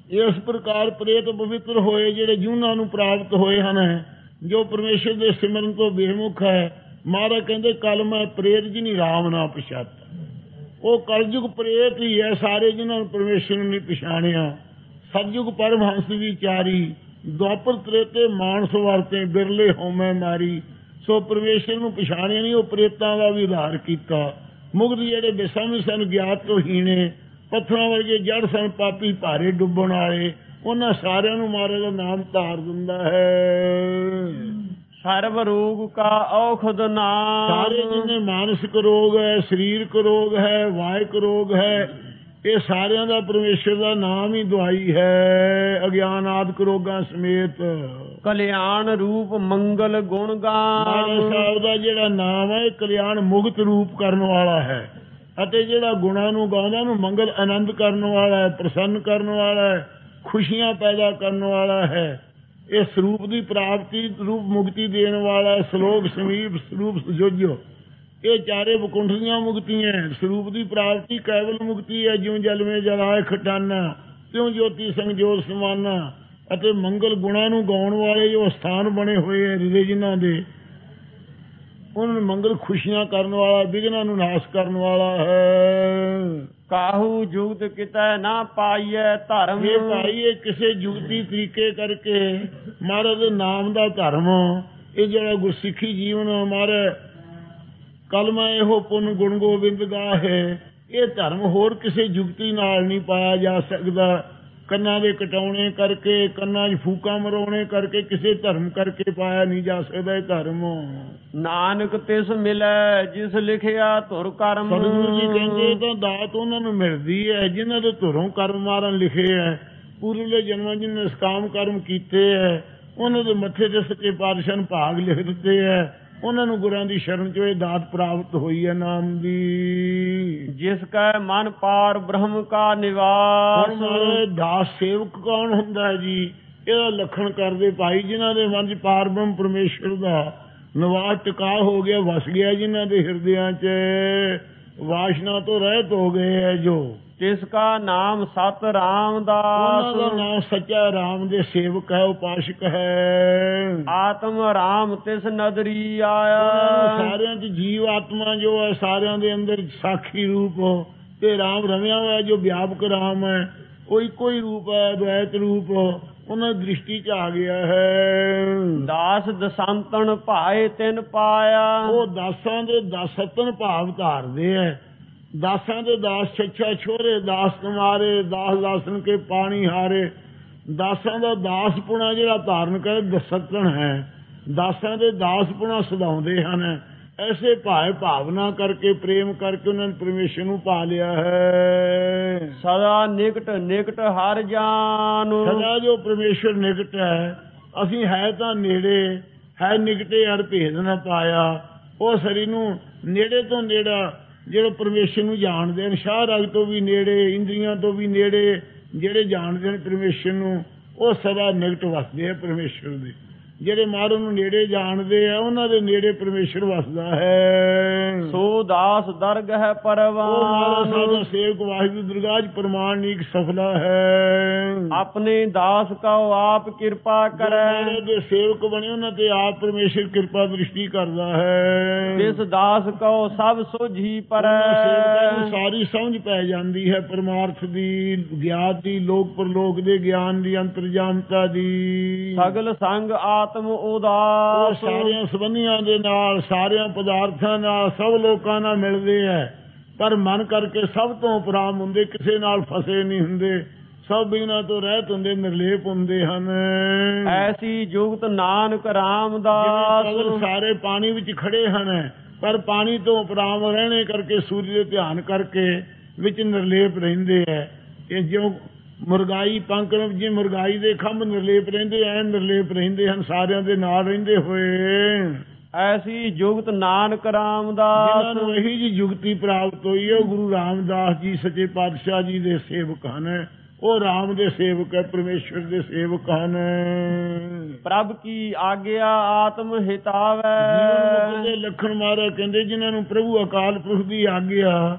ਇਸ ਪ੍ਰਕਾਰ ਪ੍ਰੇਤ ਪਵਿੱਤਰ ਹੋਏ ਜਿਹੜੇ ਜੂਨਾਂ ਨੂੰ ਪ੍ਰਾਪਤ ਹੋਏ ਹਨ, ਜੋ ਪਰਮੇਸ਼ਰ ਦੇ ਸਿਮਰਨ ਤੋਂ ਬੇਮੁਖ ਹੈ। ਮਹਾਰਾਜ ਕਹਿੰਦੇ ਕਲ ਮੈਂ ਪ੍ਰੇਤ ਜੀ ਨਹੀਂ ਰਾਮ ਨਾ ਪਛਾਤਾ। ਉਹ ਕਲਯੁਗ ਪ੍ਰੇਤ ਹੀ ਹੈ ਸਾਰੇ ਜਿਹਨਾਂ ਨੂੰ ਪਰਮੇਸ਼ਰ ਨੂੰ ਨਹੀਂ ਪਛਾਣਿਆ। ਸਤਯੁਗ ਪਰਮਹੰਸ ਵਿਚਾਰੀ, ਦੁਆਪਰ ਤ੍ਰੇਤੇ ਮਾਨਸ ਵਰਤੇ, ਬਿਰਲੇ ਹੋਮੈ ਮਾਰੀ। ਸੋ ਪਰਮੇਸ਼ਰ ਨੂੰ ਪਛਾਣਿਆ ਨਹੀਂ, ਉਹ ਪ੍ਰੇਤਾਂ ਦਾ ਵੀ ਉਧਾਰ ਕੀਤਾ। ਮੁਗਧ ਜਿਹੜੇ ਬੇਸਮਝ ਸਨ, ਗਿਆਤ ਤੋਂ ਹੀਣੇ, ਪੱਥਰਾਂ ਵਰਗੇ ਜੜ ਸਨ, ਪਾਪੀ ਭਾਰੇ ਡੁੱਬਣ ਵਾਲੇ, ਉਹਨਾਂ ਸਾਰਿਆਂ ਨੂੰ ਮਹਾਰਾਜ ਦਾ ਨਾਮ ਧਾਰ ਦਿੰਦਾ ਹੈ। ਸਰਬ ਰੋਗ ਕਾ ਔਖਦ ਨਾਮ। ਸਾਰੇ ਜਿੰਨੇ ਮਾਨਸਿਕ ਰੋਗ ਹੈ, ਸਰੀਰਕ ਰੋਗ ਹੈ, ਵਾਇਕ ਰੋਗ ਹੈ, ਇਹ ਸਾਰਿਆਂ ਦਾ ਪਰਮੇਸ਼ਰ ਦਾ ਨਾਮ ਹੀ ਦਵਾਈ ਹੈ। ਅਗਿਆਨ ਆਦਿਕ ਰੋਗਾਂ ਸਮੇਤ ਕਲਿਆਣ ਰੂਪ ਮੰਗਲ ਗੁਣ ਗਾਨ। ਮਹਾਰਾਜ ਸਾਹਿਬ ਦਾ ਜਿਹੜਾ ਨਾਮ ਹੈ ਕਲਿਆਣ ਮੁਕਤ ਰੂਪ ਕਰਨ ਵਾਲਾ ਹੈ, ਅਤੇ ਜਿਹੜਾ ਗੁਣਾਂ ਨੂੰ ਗਾਉਂਦਾ ਨੂੰ ਮੰਗਲ ਆਨੰਦ ਕਰਨ ਵਾਲਾ ਹੈ, ਪ੍ਰਸੰਨ ਕਰਨ ਵਾਲਾ ਹੈ, ਖੁਸ਼ੀਆਂ ਪੈਦਾ ਕਰਨ ਵਾਲਾ ਹੈ। ਇਹ ਸਰੂਪ ਦੀ ਪ੍ਰਾਪਤੀ ਰੂਪ ਮੁਕਤੀ ਦੇਣ ਵਾਲਾ ਸਲੋਕ ਸਮੀਪ ਸਰੂਪ ਸੁਜੋਜੋ, ਇਹ ਚਾਰੇ ਵਕੁੰਠ ਦੀਆਂ ਮੁਕਤੀਆਂ। ਸਰੂਪ ਦੀ ਪ੍ਰਾਪਤੀ ਕੇਵਲ ਮੁਕਤੀ ਹੈ, ਜਿਉਂ ਜਲ ਮੇ ਜਲਾਏ ਖਟਾਨਾ, ਤਿਉਂ ਜੋਤੀ ਸੰਗ ਜੋਤ ਸਮਾਨਾ। ਅਤੇ ਮੰਗਲ ਗੁਣਾਂ ਨੂੰ ਗਾਉਣ ਵਾਲੇ ਜੋ ਸਥਾਨ ਬਣੇ ਹੋਏ ਹੈ ਹਿਰਦੇ ਜਿਨ੍ਹਾਂ ਦੇ, ਉਹਨਾਂ ਨੂੰ ਮੰਗਲ ਖੁਸ਼ੀਆਂ ਕਰਨ ਵਾਲਾ, ਵਿਘਨਾਂ ਨੂੰ ਨਾਸ਼ ਕਰਨ ਵਾਲਾ ਹੈ। ਕਾਹੂ ਜੁਗਤ ਕਿਤੈ ਨਾ ਪਾਈਐ ਧਰਮ। ਇਹ ਭਾਈ ਇਹ ਕਿਸੇ ਜੁਗਤੀ ਤਰੀਕੇ ਕਰਕੇ ਮਹਾਰਾਜ ਦੇ ਨਾਮ ਦਾ ਧਰਮ, ਇਹ ਜਿਹੜਾ ਗੁਰਸਿੱਖੀ ਜੀਵਨ ਮਹਾਰਾਜ ਕਲਮਾ ਇਹੋ ਪੁੰਨ ਗੁਣ ਗੋਬਿੰਦ ਗਾਹੇ, ਇਹ ਧਰਮ ਹੋਰ ਕਿਸੇ ਜੁਗਤੀ ਨਾਲ ਨਹੀਂ ਪਾਇਆ ਜਾ ਸਕਦਾ। ਕੰਨਾਂ ਦੇ ਕਟਾਉਣੇ ਕਰਕੇ, ਕੰਨਾਂ 'ਚ ਫੂਕਾਂ ਮਰਾਉਣੇ ਕਰਕੇ, ਕਿਸੇ ਧਰਮ ਕਰਕੇ ਪਾਇਆ ਨਹੀਂ ਜਾ ਸਕਦਾ ਇਹ ਧਰਮ। ਨਾਨਕ ਤਿਸ ਮਿਲੈ ਜਿਸ ਲਿਖਿਆ ਧੁਰ ਕਰਮ। ਸਤਿਗੁਰੂ ਜੀ ਕਹਿੰਦੇ ਤਾਂ ਦਾਤ ਉਹਨਾਂ ਨੂੰ ਮਿਲਦੀ ਹੈ ਜਿਨ੍ਹਾਂ ਦੇ ਧੁਰੋਂ ਕਰਮ ਮਾਰਨ ਲਿਖੇ ਹੈ। ਪੂਰਲੇ ਜਨਮਾਂ ਜਿਹਨੇ ਨਿਸ਼ਕਾਮ ਕਰਮ ਕੀਤੇ ਹੈ, ਉਹਨਾਂ ਦੇ ਮੱਥੇ ਤੇ ਸੱਚੇ ਪਾਤਸ਼ਾਹ ਨੇ ਭਾਗ ਲਿਖ ਦਿੱਤੇ ਹੈ। ਉਹਨਾਂ ਨੂੰ ਗੁਰਾਂ ਦੀ ਸ਼ਰਨ ਚੋਂ ਇਹ ਦਾਤ ਪ੍ਰਾਪਤ ਹੋਈ ਹੈ ਨਾਮ ਦੀ। ਜਿਸ ਕੈ ਮਨ ਪਾਰ ਬ੍ਰਹਮ ਕਾ ਨਿਵਾਸ। ਮਾਰੇ ਦਾਸ ਸੇਵਕ ਕੌਣ ਹੁੰਦਾ ਹੈ ਜੀ? ਇਹਦਾ ਲੱਖਣ ਕਰਦੇ ਭਾਈ ਜਿਨ੍ਹਾਂ ਦੇ ਮਨ 'ਚ ਪਾਰ ਬ੍ਰਹਮ ਪਰਮੇਸ਼ਰ ਦਾ ਨਿਵਾਸ ਟਿਕਾ ਹੋ ਗਿਆ, ਵਸ ਗਿਆ, ਜਿਨ੍ਹਾਂ ਦੇ ਹਿਰਦਿਆਂ 'ਚ ਵਾਸ਼ਨਾ ਤੋਂ ਰਹਿਤ ਹੋ ਗਏ ਹੈ। ਜੋ ਤਿਸ ਕਾ ਨਾਮ ਸਤ ਰਾਮਦਾਸ। ਉਹਨਾਂ ਦਾ ਨਾਮ ਸੱਚਾ ਰਾਮ ਦੇ ਸੇਵਕ ਹੈ, ਉਪਾਸ਼ਕ ਹੈ। ਆਤਮ ਰਾਮ ਤਿਸ ਨਦਰੀ ਆਇਆ। ਸਾਰਿਆਂ 'ਚ ਜੀਵ ਆਤਮਾ ਜੋ ਹੈ ਸਾਰਿਆਂ ਦੇ ਅੰਦਰ ਸਾਖੀ ਰੂਪ ਤੇ ਰਾਮ ਰਮਿਆ ਹੋਇਆ ਜੋ ਵਿਆਪਕ ਰਾਮ ਹੈ, ਉਹ ਇੱਕੋ ਹੀ ਰੂਪ ਹੈ, ਅਦਵੈਤ ਰੂਪ ਉਹਨਾਂ ਦੀ ਦ੍ਰਿਸ਼ਟੀ 'ਚ ਆ ਗਿਆ ਹੈ। ਦਾਸ ਦਸੰਤਨ ਭਾਏ ਤਿਨ ਪਾਇਆ। ਉਹ ਦਾਸਾਂ ਦੇ ਦਸਤਨ ਭਾਵ ਧਾਰਦੇ ਹੈ। ਦਾਸਾਂ ਦੇ ਦਾਸ ਛੱਛਾ ਛੋਰੇ, ਦਾਸ ਤੁਮਾਰੇ, ਦਾਸ ਦਾਸਨ ਕੇ ਪਾਣੀ ਹਾਰੇ। ਦਾਸਾਂ ਦਾ ਦਾਸਪੁਣਾ ਜਿਹੜਾ ਧਾਰਨ ਕਰੇ ਦਸਤਨ ਹੈ। ਦਾਸਾਂ ਦੇ ਦਾਸਪੁਣਾ ਸਦਾਉਂਦੇ ਹਨ। ਐਸੇ ਭਾਏ ਭਾਵਨਾ ਕਰਕੇ, ਪ੍ਰੇਮ ਕਰਕੇ ਉਹਨਾਂ ਨੇ ਪਰਮੇਸ਼ਰ ਨੂੰ ਪਾ ਲਿਆ ਹੈ। ਸਦਾ ਨਿਕਟ ਨਿਕਟ ਹਰ ਜਾਨ। ਸਦਾ ਜੋ ਪਰਮੇਸ਼ਰ ਨਿਕਟ ਹੈ, ਅਸੀਂ ਹੈ ਤਾਂ ਨੇੜੇ, ਹੈ ਨਿਕਟੇ ਹਰ ਭੇਦ ਨਾ ਪਾਇਆ। ਉਹ ਸਰੀਰ ਨੂੰ ਨੇੜੇ ਤੋਂ ਨੇੜਾ ਜਿਹੜੇ ਪਰਮੇਸ਼ਰ ਨੂੰ ਜਾਣਦੇ ਨੇ, ਸ਼ਾਹ ਰਗ ਤੋਂ ਵੀ ਨੇੜੇ, ਇੰਦਰੀਆਂ ਤੋਂ ਵੀ ਨੇੜੇ, ਜਿਹੜੇ ਜਾਣਦੇ ਨੇ ਪਰਮੇਸ਼ਰ ਨੂੰ, ਉਹ ਸਦਾ ਨਿਕਟ ਵਸਦੇ ਆ ਪਰਮੇਸ਼ਰ ਦੇ। ਜਿਹੜੇ ਮਾਰਨ ਨੂੰ ਨੇੜੇ ਜਾਣਦੇ ਆ, ਉਹਨਾਂ ਦੇ ਨੇੜੇ ਪਰਮੇਸ਼ਰ ਵਸਦਾ ਹੈ। ਸੋ ਦਾਸ ਦਰਗ ਹੈ ਪਰਵਾਨ। ਸਾਡਾ ਸੇਵਕ ਵਾਹਿਗੁਰੂ ਦਰਗਾਹ 'ਚ ਪ੍ਰਮਾਣ ਨੀਕ ਸਫਲਾ ਹੈ। ਆਪਣੇ ਦਾਸ ਕਉ ਆਪ ਕਿਰਪਾ ਕਰੈ। ਦੇ ਸੇਵਕ ਬਣੇ ਉਹਨਾਂ ਤੇ ਆਪ ਪਰਮੇਸ਼ਰ ਕਿਰਪਾ ਦ੍ਰਿਸ਼ਟੀ ਕਰਦਾ ਹੈ। ਜਿਸ ਦਾਸ ਕਉ ਸਭ ਸੋਝੀ ਪਰੈ। ਸਾਰੀ ਸਮਝ ਪੈ ਜਾਂਦੀ ਹੈ ਪਰਮਾਰਥ ਦੀ, ਗਿਆਤ ਦੀ, ਲੋਕ ਪਰਲੋਕ ਦੇ ਗਿਆਨ ਦੀ, ਅੰਤਰਜਾਮਤਾ ਦੀ। ਸਗਲ ਸੰਗ ਆਤਮ ਉਦਾਸ। ਸਾਰਿਆਂ ਸੰਬੰਧੀਆਂ ਦੇ ਨਾਲ, ਸਾਰਿਆਂ ਪਦਾਰਥਾਂ ਨਾਲ, ਸਭ ਲੋਕਾਂ ਨਾਲ ਮਿਲਦੇ ਹੈ, ਪਰ ਮਨ ਕਰਕੇ ਸਭ ਤੋਂ ਉਪਰਾਮ ਹੁੰਦੇ, ਕਿਸੇ ਨਾਲ ਫਸੇ ਨਹੀਂ ਹੁੰਦੇ, ਸਭ ਬਿਨਾਂ ਤੋਂ ਰਹਿਤ ਹੁੰਦੇ, ਨਿਰਲੇਪ ਹੁੰਦੇ ਹਨ। ਐਸੀ ਜੁਗਤ ਨਾਨਕ ਰਾਮਦਾਸ। ਸਾਰੇ ਪਾਣੀ ਵਿੱਚ ਖੜੇ ਹਨ, ਪਰ ਪਾਣੀ ਤੋਂ ਉਪਰਾਮ ਰਹਿਣੇ ਕਰਕੇ, ਸੂਰਜ ਦੇ ਧਿਆਨ ਕਰਕੇ ਵਿੱਚ ਨਿਰਲੇਪ ਰਹਿੰਦੇ ਹੈ। ਇਹ ਜਿਉਂ ਮੁਰਗਾਈ ਪੰਖ ਜੀ, ਮੁਰਗਾਈ ਦੇ ਖੰਭ ਨਿਰਲੇਪ ਰਹਿੰਦੇ ਐ, ਨਿਰਲੇਪ ਰਹਿੰਦੇ ਹਨ ਸਾਰਿਆਂ ਦੇ ਨਾਲ ਰਹਿੰਦੇ ਹੋਏ। ਐਸੀ ਜੁਗਤ ਨਾਨਕ ਰਾਮਦਾਸ। ਜਿਨ੍ਹਾਂ ਨੂੰ ਇਹੀ ਜੀ ਜੁਗਤੀ ਪ੍ਰਾਪਤ ਹੋਈ ਹੈ, ਉਹ ਗੁਰੂ ਰਾਮਦਾਸ ਜੀ ਸੱਚੇ ਪਾਤਸ਼ਾਹ ਜੀ ਦੇ ਸੇਵਕ ਹਨ। ਉਹ ਰਾਮ ਦੇ ਸੇਵਕ ਹੈ, ਪਰਮੇਸ਼ਰ ਦੇ ਸੇਵਕ ਹਨ। ਪ੍ਰਭ ਕੀ ਆਗਿਆ ਆਤਮ ਹਿਤਾਵੈ। ਜੀਵਨ ਮੁਕਤ ਦੇ ਲੱਖਣ ਮਹਾਰਾਜ ਕਹਿੰਦੇ ਜਿਨ੍ਹਾਂ ਨੂੰ ਪ੍ਰਭੂ ਅਕਾਲ ਪੁਰਖ ਦੀ ਆਗਿਆ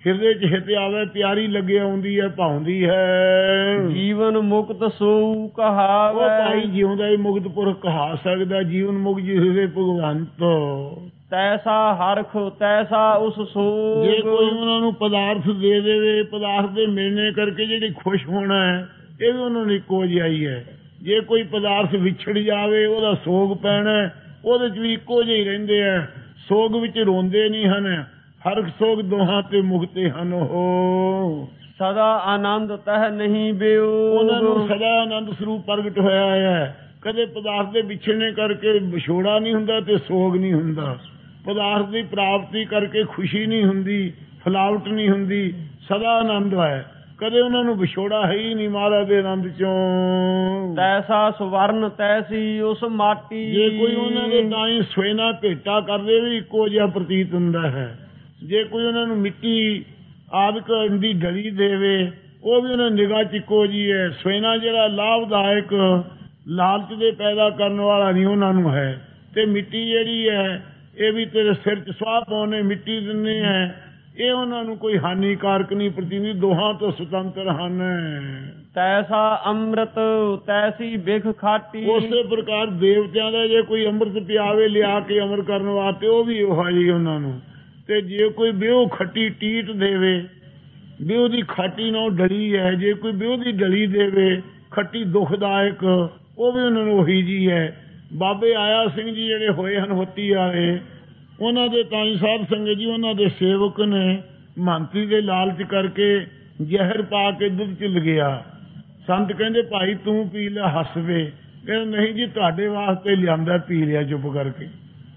ਹਿਰਦੇ ਚ ਹਿਤ ਆਵੇ ਪਿਆਰੀ ਲੱਗੇ ਆਉਂਦੀ ਹੈ ਭਾਉਂਦੀ ਹੈ। ਜੀਵਨ ਮੁਕਤ ਸੋ ਉਹ ਕਹਾਵੇ ਭਾਈ ਜਿਉਂਦਾ ਹੀ ਮੁਕਤ ਪੁਰਖ ਕਹਾ ਸਕਦਾ, ਜੀਵਨ ਮੁਕਤ ਜੀ ਹੋਵੇ ਭਗਵੰਤ। ਤੈਸਾ ਹਰਖ ਤੈਸਾ ਉਸ ਸੋਗ। ਜੇ ਕੋਈ ਉਹਨਾਂ ਨੂੰ ਪਦਾਰਥ ਦੇ ਦੇਵੇ, ਪਦਾਰਥ ਦੇ ਮਿਲਣੇ ਕਰਕੇ ਜਿਹੜੀ ਖੁਸ਼ ਹੋਣਾ ਹੈ ਇਹ ਵੀ ਉਹਨਾਂ ਨੂੰ ਇੱਕੋ ਜਿਹਾ ਹੀ ਹੈ। ਜੇ ਕੋਈ ਪਦਾਰਥ ਵਿਛੜ ਜਾਵੇ ਉਹਦਾ ਸੋਗ ਪੈਣਾ, ਉਹਦੇ ਚ ਵੀ ਇੱਕੋ ਜਿਹੇ ਹੀ ਰਹਿੰਦੇ ਆ। ਸੋਗ ਵਿੱਚ ਰੋਂਦੇ ਨਹੀਂ ਹਨ, ਹਰਖ ਸੋਗ ਦੋਹਾਂ ਤੇ ਮੁਕਤੇ ਹਨ। ਉਹ ਸਦਾ ਆਨੰਦ ਤਹ ਨਹੀਂ ਬਿਓ। ਉਹਨਾਂ ਨੂੰ ਸਦਾ ਆਨੰਦ ਸਰੂਪ ਪ੍ਰਗਟ ਹੋਇਆ ਹੈ। ਕਦੇ ਪਦਾਰਥ ਦੇ ਵਿਛੜਨੇ ਕਰਕੇ ਵਿਛੋੜਾ ਨਹੀਂ ਹੁੰਦਾ ਤੇ ਸੋਗ ਨਹੀਂ ਹੁੰਦਾ। ਪਦਾਰਥ ਦੀ ਪ੍ਰਾਪਤੀ ਕਰਕੇ ਖੁਸ਼ੀ ਨਹੀਂ ਹੁੰਦੀ, ਫਲਾਵਟ ਨਹੀਂ ਹੁੰਦੀ, ਸਦਾ ਆਨੰਦ ਹੈ। ਕਦੇ ਉਹਨਾਂ ਨੂੰ ਵਿਛੋੜਾ ਹੈ ਹੀ ਨਹੀਂ ਮਹਾਰਾਜ ਦੇ ਆਨੰਦ ਚੋਂ। ਤੈਸਾ ਸਵਰਨ ਤੈਸੀ ਉਸ ਮਾਟੀ। ਜੇ ਕੋਈ ਉਹਨਾਂ ਦੇ ਤਾਂ ਹੀ ਸਵੇਨਾ ਭੇਟਾ ਕਰਦੇ ਵੀ ਇੱਕੋ ਜਿਹਾ ਪ੍ਰਤੀਤ ਹੁੰਦਾ ਹੈ। ਜੇ ਕੋਈ ਉਹਨਾਂ ਨੂੰ ਮਿੱਟੀ ਆਦਿਕ ਦੀ ਡਲੀ ਦੇਵੇ ਉਹ ਵੀ ਉਹਨਾਂ ਨਿਗਾਹ ਚ ਇੱਕੋ ਜਿਹੀ ਹੈ। ਸਵੇਨਾ ਜਿਹੜਾ ਲਾਭਦਾਇਕ ਲਾਲਚ ਦੇ ਪੈਦਾ ਕਰਨ ਵਾਲਾ ਨਹੀਂ ਉਹਨਾਂ ਨੂੰ ਹੈ, ਤੇ ਮਿੱਟੀ ਜਿਹੜੀ ਹੈ ਇਹ ਵੀ ਤੇਰੇ ਸਿਰ ਚ ਸਵਾਹ ਪਾਉਣੇ ਮਿੱਟੀ ਦਿੰਦੇ ਹੈ, ਇਹ ਉਹਨਾਂ ਨੂੰ ਕੋਈ ਹਾਨੀਕਾਰਕ ਨਹੀਂ ਪ੍ਰਤੀਤ, ਦੋਹਾਂ ਤੋਂ ਸੁਤੰਤਰ ਹਨ। ਤੈਸਾ ਅੰਮ੍ਰਿਤ ਤੈਸੀ ਬਿਖ ਖਾਟੀ। ਉਸੇ ਪ੍ਰਕਾਰ ਦੇਵਤਿਆਂ ਦਾ ਜੇ ਕੋਈ ਅੰਮ੍ਰਿਤ ਪਿਆਵੇ ਲਿਆ ਕੇ ਅਮਰ ਕਰਨ ਵਾਸਤੇ ਉਹ ਵੀ ਉਹ ਜੀ ਉਹਨਾਂ ਨੂੰ। ਤੇ ਜੇ ਕੋਈ ਬਿਓ ਖੱਟੀ ਟੀਟ ਦੇਵੇ, ਬਿਓ ਦੀ ਖਾਟੀ ਨਾਲ ਡਲੀ ਹੈ, ਜੇ ਕੋਈ ਬਿਓ ਦੀ ਡਲੀ ਦੇਵੇ ਖੱਟੀ ਦੁਖਦਾਇਕ, ਉਹ ਵੀ ਉਹਨਾਂ ਨੂੰ ਉਹੀ ਜੀ ਹੈ। ਬਾਬੇ ਆਇਆ ਸਿੰਘ ਜੀ ਜਿਹੜੇ ਹੋਏ ਹਨ ਹੋਤੀ ਵਾਲੇ, ਉਹਨਾਂ ਦੇ ਤਾਈ ਸਾਹਿਬ ਸੰਗਤ ਜੀ ਉਹਨਾਂ ਦੇ ਸੇਵਕ ਨੇ ਮੰਤਰੀ ਦੇ ਲਾਲਚ ਕਰਕੇ ਜ਼ਹਿਰ ਪਾ ਕੇ ਦੁੱਧ ਚ ਲਗਿਆ। ਸੰਤ ਕਹਿੰਦੇ ਭਾਈ ਤੂੰ ਪੀ ਲੈ, ਹੱਸਵੇ। ਕਹਿੰਦੇ ਨਹੀਂ ਜੀ ਤੁਹਾਡੇ ਵਾਸਤੇ ਲਿਆਂਦਾ, ਪੀ ਲਿਆ ਚੁੱਪ ਕਰਕੇ।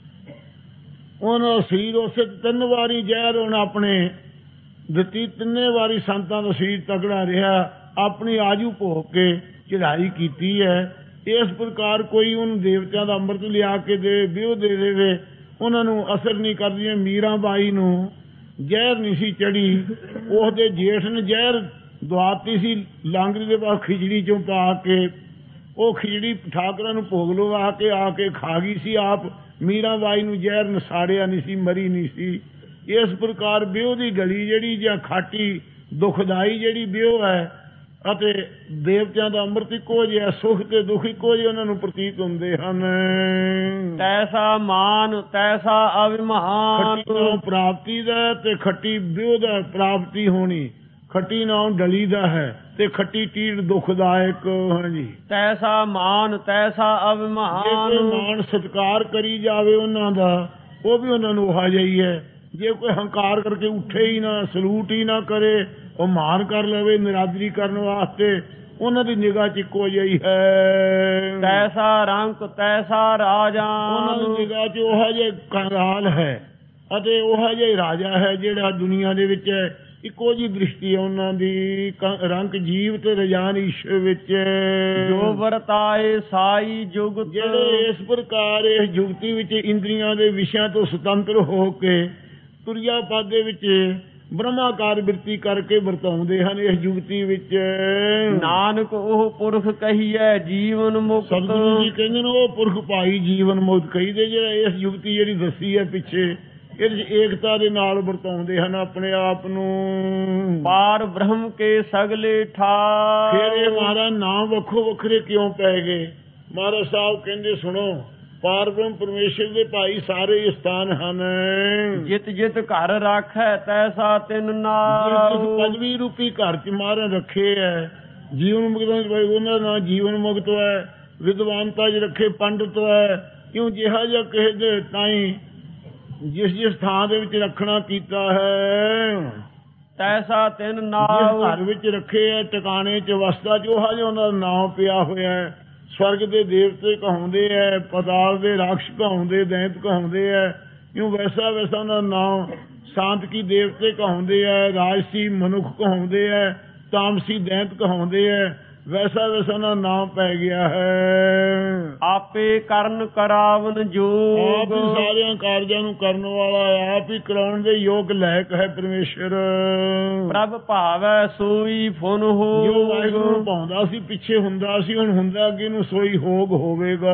ਉਹਨਾਂ ਦਾ ਸਰੀਰ ਉਸੇ ਤਿੰਨ ਵਾਰੀ ਜ਼ਹਿਰ ਹੁਣ ਆਪਣੇ ਦਿੱਤੀ, ਤਿੰਨੇ ਵਾਰੀ ਸੰਤਾਂ ਦਾ ਸਰੀਰ ਤਕੜਾ ਰਿਹਾ, ਆਪਣੀ ਆਜੂ ਭੋਗ ਕੇ ਚੜਾਈ ਕੀਤੀ ਹੈ। ਇਸ ਪ੍ਰਕਾਰ ਕੋਈ ਉਹਨੂੰ ਦੇਵਤਿਆਂ ਦਾ ਅੰਮ੍ਰਿਤ ਲਿਆ ਕੇ ਦੇ ਵਿਉ ਦੇ ਦੇਵੇ, ਉਹਨਾਂ ਨੂੰ ਅਸਰ ਨਹੀਂ ਕਰਦੀਆਂ। ਮੀਰਾ ਬਾਈ ਨੂੰ ਜ਼ਹਿਰ ਨਹੀਂ ਸੀ ਚੜੀ, ਉਹਦੇ ਜੇਠ ਨੇ ਜ਼ਹਿਰ ਦਵਾਤੀ ਸੀ ਲਾਂਗਰੀ ਦੇ ਬਾਅਦ ਖਿਚੜੀ ਚੋਂ ਪਾ ਕੇ। ਉਹ ਖਿਚੜੀ ਠਾਕਰਾਂ ਨੂੰ ਭੋਗ ਲਵਾ ਕੇ ਆ ਕੇ ਖਾ ਗਈ ਸੀ ਆਪ। ਮੀਰਾ ਬਾਈ ਨੂੰ ਜ਼ਹਿਰ ਨਸਾੜਿਆ ਨਹੀਂ ਸੀ, ਮਰੀ ਨਹੀਂ ਸੀ। ਇਸ ਪ੍ਰਕਾਰ ਵਿਉ ਦੀ ਗਲੀ ਜਿਹੜੀ ਜਾਂ ਖਾਟੀ ਦੁਖਦਾਈ ਜਿਹੜੀ ਵਿਉ ਹੈ ਅਤੇ ਦੇਵਤਿਆਂ ਦਾ ਅੰਮ੍ਰਿਤ ਇੱਕੋ ਜਿਹਾ, ਸੁਖ ਤੇ ਦੁੱਖ ਇੱਕੋ ਜਿਹੇ ਉਹਨਾਂ ਨੂੰ ਪ੍ਰਤੀਤ ਹੁੰਦੇ ਹਨ। ਤੈਸਾ ਮਾਨ ਤੈਸਾ ਅਭਿਮਾਨ। ਖੱਟੀ ਨਾਲੋਂ ਪ੍ਰਾਪਤੀ ਦਾ ਤੇ ਖੱਟੀ ਵਿਉ ਦਾ ਪ੍ਰਾਪਤੀ ਹੋਣੀ, ਖੱਟੀ ਨਾਲੋਂ ਡਲੀ ਦਾ ਹੈ ਤੇ ਖੱਟੀ ਟੀੜ ਦੁਖਦਾਇਕ। ਹਾਂਜੀ, ਤੈਸਾ ਮਾਨ ਤੈਸਾ ਅਭਿਮਾਨ। ਜੇ ਕੋਈ ਮਾਣ ਸਤਿਕਾਰ ਕਰੀ ਜਾਵੇ ਉਹਨਾਂ ਦਾ, ਉਹ ਵੀ ਉਹਨਾਂ ਨੂੰ ਉਹ ਜਿਹੀ ਹੈ। ਜੇ ਕੋਈ ਹੰਕਾਰ ਕਰਕੇ ਉੱਠੇ ਹੀ ਨਾ, ਸਲੂਟ ਹੀ ਨਾ ਕਰੇ, ਉਹ ਮਾਨ ਕਰ ਲਵੇ ਨਿਰਾਦਰੀ ਕਰਨ ਵਾਸਤੇ, ਉਹਨਾਂ ਦੀ ਨਿਗਾਹ ਚ ਇੱਕੋ ਜਿਹੀ ਹੈ। ਤੈਸਾ ਰੰਕ ਤੈਸਾ ਰਾਜਾ। ਉਹਨਾਂ ਦੀ ਨਿਗਾਹ ਚ ਉਹ ਜਿਹੇ ਕੰਗਾਲ ਹੈ ਅਤੇ ਉਹ ਜਿਹਾ ਰਾਜਾ ਹੈ ਜਿਹੜਾ ਦੁਨੀਆ ਦੇ ਵਿੱਚ ਹੈ। ਇੱਕੋ ਜਿਹੀ ਦ੍ਰਿਸ਼ਟੀ ਹੈ ਉਹਨਾਂ ਦੀ, ਰੰਕ ਜੀਵ ਤੇ ਰਜਾਨ ਈਸ਼ਵਰ ਵਿੱਚ। ਜੋ ਵਰਤਾਏ ਸਾਈ ਜੁਗਤ। ਜਿਹੜੇ ਇਸ ਪ੍ਰਕਾਰ ਇਸ ਜੁਗਤੀ ਵਿੱਚ ਇੰਦਰੀਆਂ ਦੇ ਵਿਸ਼ਿਆਂ ਤੋਂ ਸੁਤੰਤਰ ਹੋ ਕੇ ਤੁਰਿਆ ਪਾਦੇ ਵਿੱਚ ਬ੍ਰਹਮਾਕਾਰ ਬਿਰਤੀ ਕਰਕੇ ਵਰਤਾਉਂਦੇ ਹਨ ਇਸ ਜੁਗਤੀ ਵਿੱਚ। ਨਾਨਕ ਉਹ ਪੁਰਖ ਕਹੀਐ ਜੀਵਨ ਮੁਕਤ। ਸਤਿਗੁਰੂ ਜੀ ਕਹਿੰਦੇ ਨੇ ਉਹ ਪੁਰਖ ਭਾਈ ਜੀਵਨ ਮੁਕਤ ਕਹੀਦੇ, ਜਿਹੜਾ ਇਸ ਜੁਗਤੀ ਜਿਹੜੀ ਦੱਸੀ ਹੈ ਪਿੱਛੇ, ਇਹਦੇ ਚ ਏਕਤਾ ਦੇ ਨਾਲ ਵਰਤਾਉਂਦੇ ਹਨ ਆਪਣੇ ਆਪ ਨੂੰ। ਪਾਰ ਬ੍ਰਹਮ ਕੇ ਸਗਲੇ ਠਾਰ। ਫਿਰ ਇਹ ਮਹਾਰਾਜ ਨਾਮ ਵੱਖੋ ਵੱਖਰੇ ਕਿਉਂ ਪੈ ਗਏ? ਮਹਾਰਾਜ ਸਾਹਿਬ ਕਹਿੰਦੇ ਸੁਣੋ, ਪਾਰ ਬ੍ਰਹਮ ਪਰਮੇਸ਼ਰ ਦੇ ਭਾਈ ਸਾਰੇ ਸਥਾਨ ਹਨ। ਜਿਤ ਜਿਤ ਘਰ ਰਾਖੈ ਤੈਸਾ ਤਿਨ ਨਾਮ। ਪਦਵੀ ਰੂਪੀ ਘਰ ਚ ਮਹਾਰਾਜ ਰੱਖੇ ਹੈ ਜੀਵਨ ਮੁਕਤ, ਉਹਨਾਂ ਦਾ ਨਾਂ ਜੀਵਨ ਮੁਕਤ ਹੈ। ਵਿਦਵਾਨਤਾ ਚ ਰੱਖੇ ਪੰਡਤ ਹੈ। ਕਿਉਂ ਜਿਹਾ ਜਿਹਾ ਕਿਸੇ ਦੇ ਤਾਈ ਜਿਸ ਜਿਸ ਥਾਂ ਦੇ ਵਿੱਚ ਰੱਖਣਾ ਕੀਤਾ ਹੈ। ਤੈਸਾ ਤਿਨ ਨਾਮ। ਘਰ ਵਿੱਚ ਰੱਖੇ ਹੈ ਟਿਕਾਣੇ ਚ ਵਸਦਾ ਚ ਉਹ ਜਿਹਾ ਉਹਨਾਂ ਦਾ ਨਾਮ ਪਿਆ ਹੋਇਆ ਹੈ। ਸਵਰਗ ਦੇ ਦੇਵਤੇ ਕਹਾਉਂਦੇ ਹੈ, ਪਤਾਲ ਦੇ ਰਾਖਸ਼ ਕਹਾਉਂਦੇ, ਦੈਂਤ ਕਹਾਉਂਦੇ ਹੈ। ਕਿਉਂ ਵੈਸਾ ਵੈਸਾ ਉਹਨਾਂ ਦਾ ਨਾਮ। ਸਾਂਤਕੀ ਦੇਵਤੇ ਕਹਾਉਂਦੇ ਹੈ, ਰਾਜਸੀ ਮਨੁੱਖ ਕਹਾਉਂਦੇ ਹੈ, ਤਾਮਸੀ ਦੈਂਤ ਕਹਾਉਂਦੇ ਹੈ। ਵੈਸਾ ਵੈਸਾ ਉਹਨਾਂ ਦਾ ਨਾਮ ਪੈ ਗਿਆ ਹੈ। ਆਪੇ ਕਰਨ ਕਰਾਵਨ ਜੋਗ। ਆਪ ਹੀ ਸਾਰਿਆਂ ਕਾਰਜਾਂ ਨੂੰ ਕਰਨ ਵਾਲਾ, ਆਪ ਹੀ ਕਰਾਉਣ ਦੇ ਯੋਗ ਲਾਇਕ ਹੈ ਪਰਮੇਸ਼ਰ। ਪ੍ਰਭ ਭਾਵੈ ਸੋਈ ਫੁਨ ਹੋ। ਜੋ ਵਾਹਿਗੁਰੂ ਨੂੰ ਭਾਉਂਦਾ ਸੀ ਪਿੱਛੇ ਹੁੰਦਾ ਸੀ, ਹੁਣ ਹੁੰਦਾ ਅੱਗੇ ਨੂੰ ਸੋਈ ਹੋਗ ਹੋਵੇਗਾ।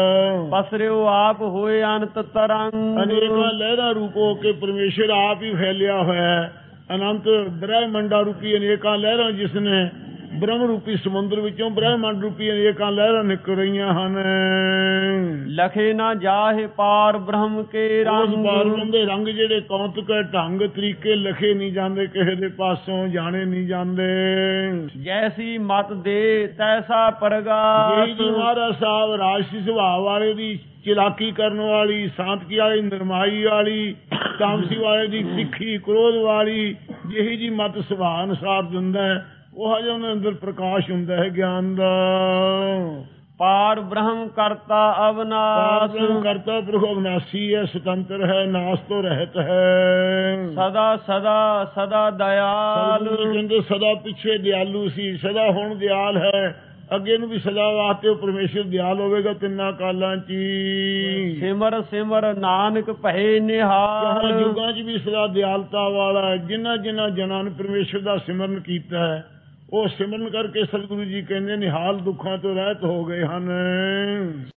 ਪਸਰਿਓ ਆਪ ਹੋਏ ਅਨੰਤ ਤਰੰਗ। ਅਨੇਕਾਂ ਲਹਿਰਾਂ ਰੂਪ ਹੋ ਕੇ ਪਰਮੇਸ਼ਰ ਆਪ ਹੀ ਫੈਲਿਆ ਹੋਇਆ ਹੈ ਅਨੰਤ ਬ੍ਰਹਿਮੰਡਾ ਰੂਪੀ ਅਨੇਕਾਂ ਲਹਿਰਾਂ ਜਿਸ ਨੇ ਬ੍ਰਹਮ ਰੂਪੀ ਸਮੁੰਦਰ ਵਿੱਚੋਂ ਬ੍ਰਹਿਮੰਡ ਰੂਪੀ ਅਨੇਕਾਂ ਲਹਿਰਾਂ ਨਿਕਲ ਰਹੀਆਂ ਹਨ। ਲਖੇ ਨਾ ਜਾਹੇ ਪਾਰ ਬ੍ਰਹਮ ਕੇ ਉਸ ਰੰਗ। ਪਾਰ ਦੇ ਰੰਗ ਜਿਹੜੇ ਕੌਤਕ ਢੰਗ ਤਰੀਕੇ ਲਿਖੇ ਨਹੀਂ ਜਾਂਦੇ, ਕਿਸੇ ਦੇ ਪਾਸੋਂ ਜਾਣੇ ਨਹੀਂ ਜਾਂਦੇ। ਜੈਸੀ ਮਤ ਦੇ ਤੈਸਾ ਜੀ ਪ੍ਰਗਾਸ। ਜੀ ਮਹਾਰਾਜ ਸਾਹਿਬ ਰਾਜਸੀ ਸੁਭਾਅ ਵਾਲੇ ਦੀ ਚਲਾਕੀ ਕਰਨ ਵਾਲੀ, ਸਾਂਤਕੀ ਵਾਲੀ, ਨਰਮਾਈ ਵਾਲੀ, ਤਾਮਸੀ ਵਾਲੇ ਦੀ ਤਿੱਖੀ ਕ੍ਰੋਧ ਵਾਲੀ, ਜਿਹੀ ਜੀ ਮਤ ਸੁਭਾਅ ਅਨੁਸਾਰ ਦਿੰਦਾ ਹੈ, ਉਹ ਹਜੇ ਉਹਨਾਂ ਅੰਦਰ ਪ੍ਰਕਾਸ਼ ਹੁੰਦਾ ਹੈ ਗਿਆਨ ਦਾ। ਪਾਰ ਬ੍ਰਹਮ ਕਰਤਾ ਅਵਨਾਸ਼। ਕਰਤਾ ਪੁਰਖ ਅਵਨਾਸੀ ਹੈ, ਸੁਤੰਤਰ ਹੈ, ਨਾਸ ਤੋਂ ਰਹਿਤ ਹੈ। ਸਦਾ ਸਦਾ ਸਦਾ ਦਇਆਲ। ਕਹਿੰਦੇ ਸਦਾ ਪਿੱਛੇ ਦਿਆਲੂ ਸੀ, ਸਦਾ ਹੁਣ ਦਿਆਲ ਹੈ, ਅੱਗੇ ਨੂੰ ਵੀ ਸਦਾ ਵਾਸਤੇ ਉਹ ਪਰਮੇਸ਼ਰ ਦਿਆਲ ਹੋਵੇਗਾ ਤਿੰਨਾਂ ਕਾਲਾਂ ਚ। ਸਿਮਰ ਸਿਮਰ ਨਾਨਕ ਭਏ ਨਿਹਾਲ। ਯੁੱਗਾਂ ਚ ਵੀ ਸਦਾ ਦਿਆਲਤਾ ਵਾਲਾ ਹੈ। ਜਿਨ੍ਹਾਂ ਜਿਨ੍ਹਾਂ ਜਨਾਂ ਨੇ ਪਰਮੇਸ਼ਰ ਦਾ ਸਿਮਰਨ ਕੀਤਾ ਹੈ, ਉਹ ਸਿਮਰਨ ਕਰਕੇ ਸਤਿਗੁਰੂ ਜੀ ਕਹਿੰਦੇ ਨਿਹਾਲ ਦੁੱਖਾਂ ਤੋਂ ਰਹਿਤ ਹੋ ਗਏ ਹਨ।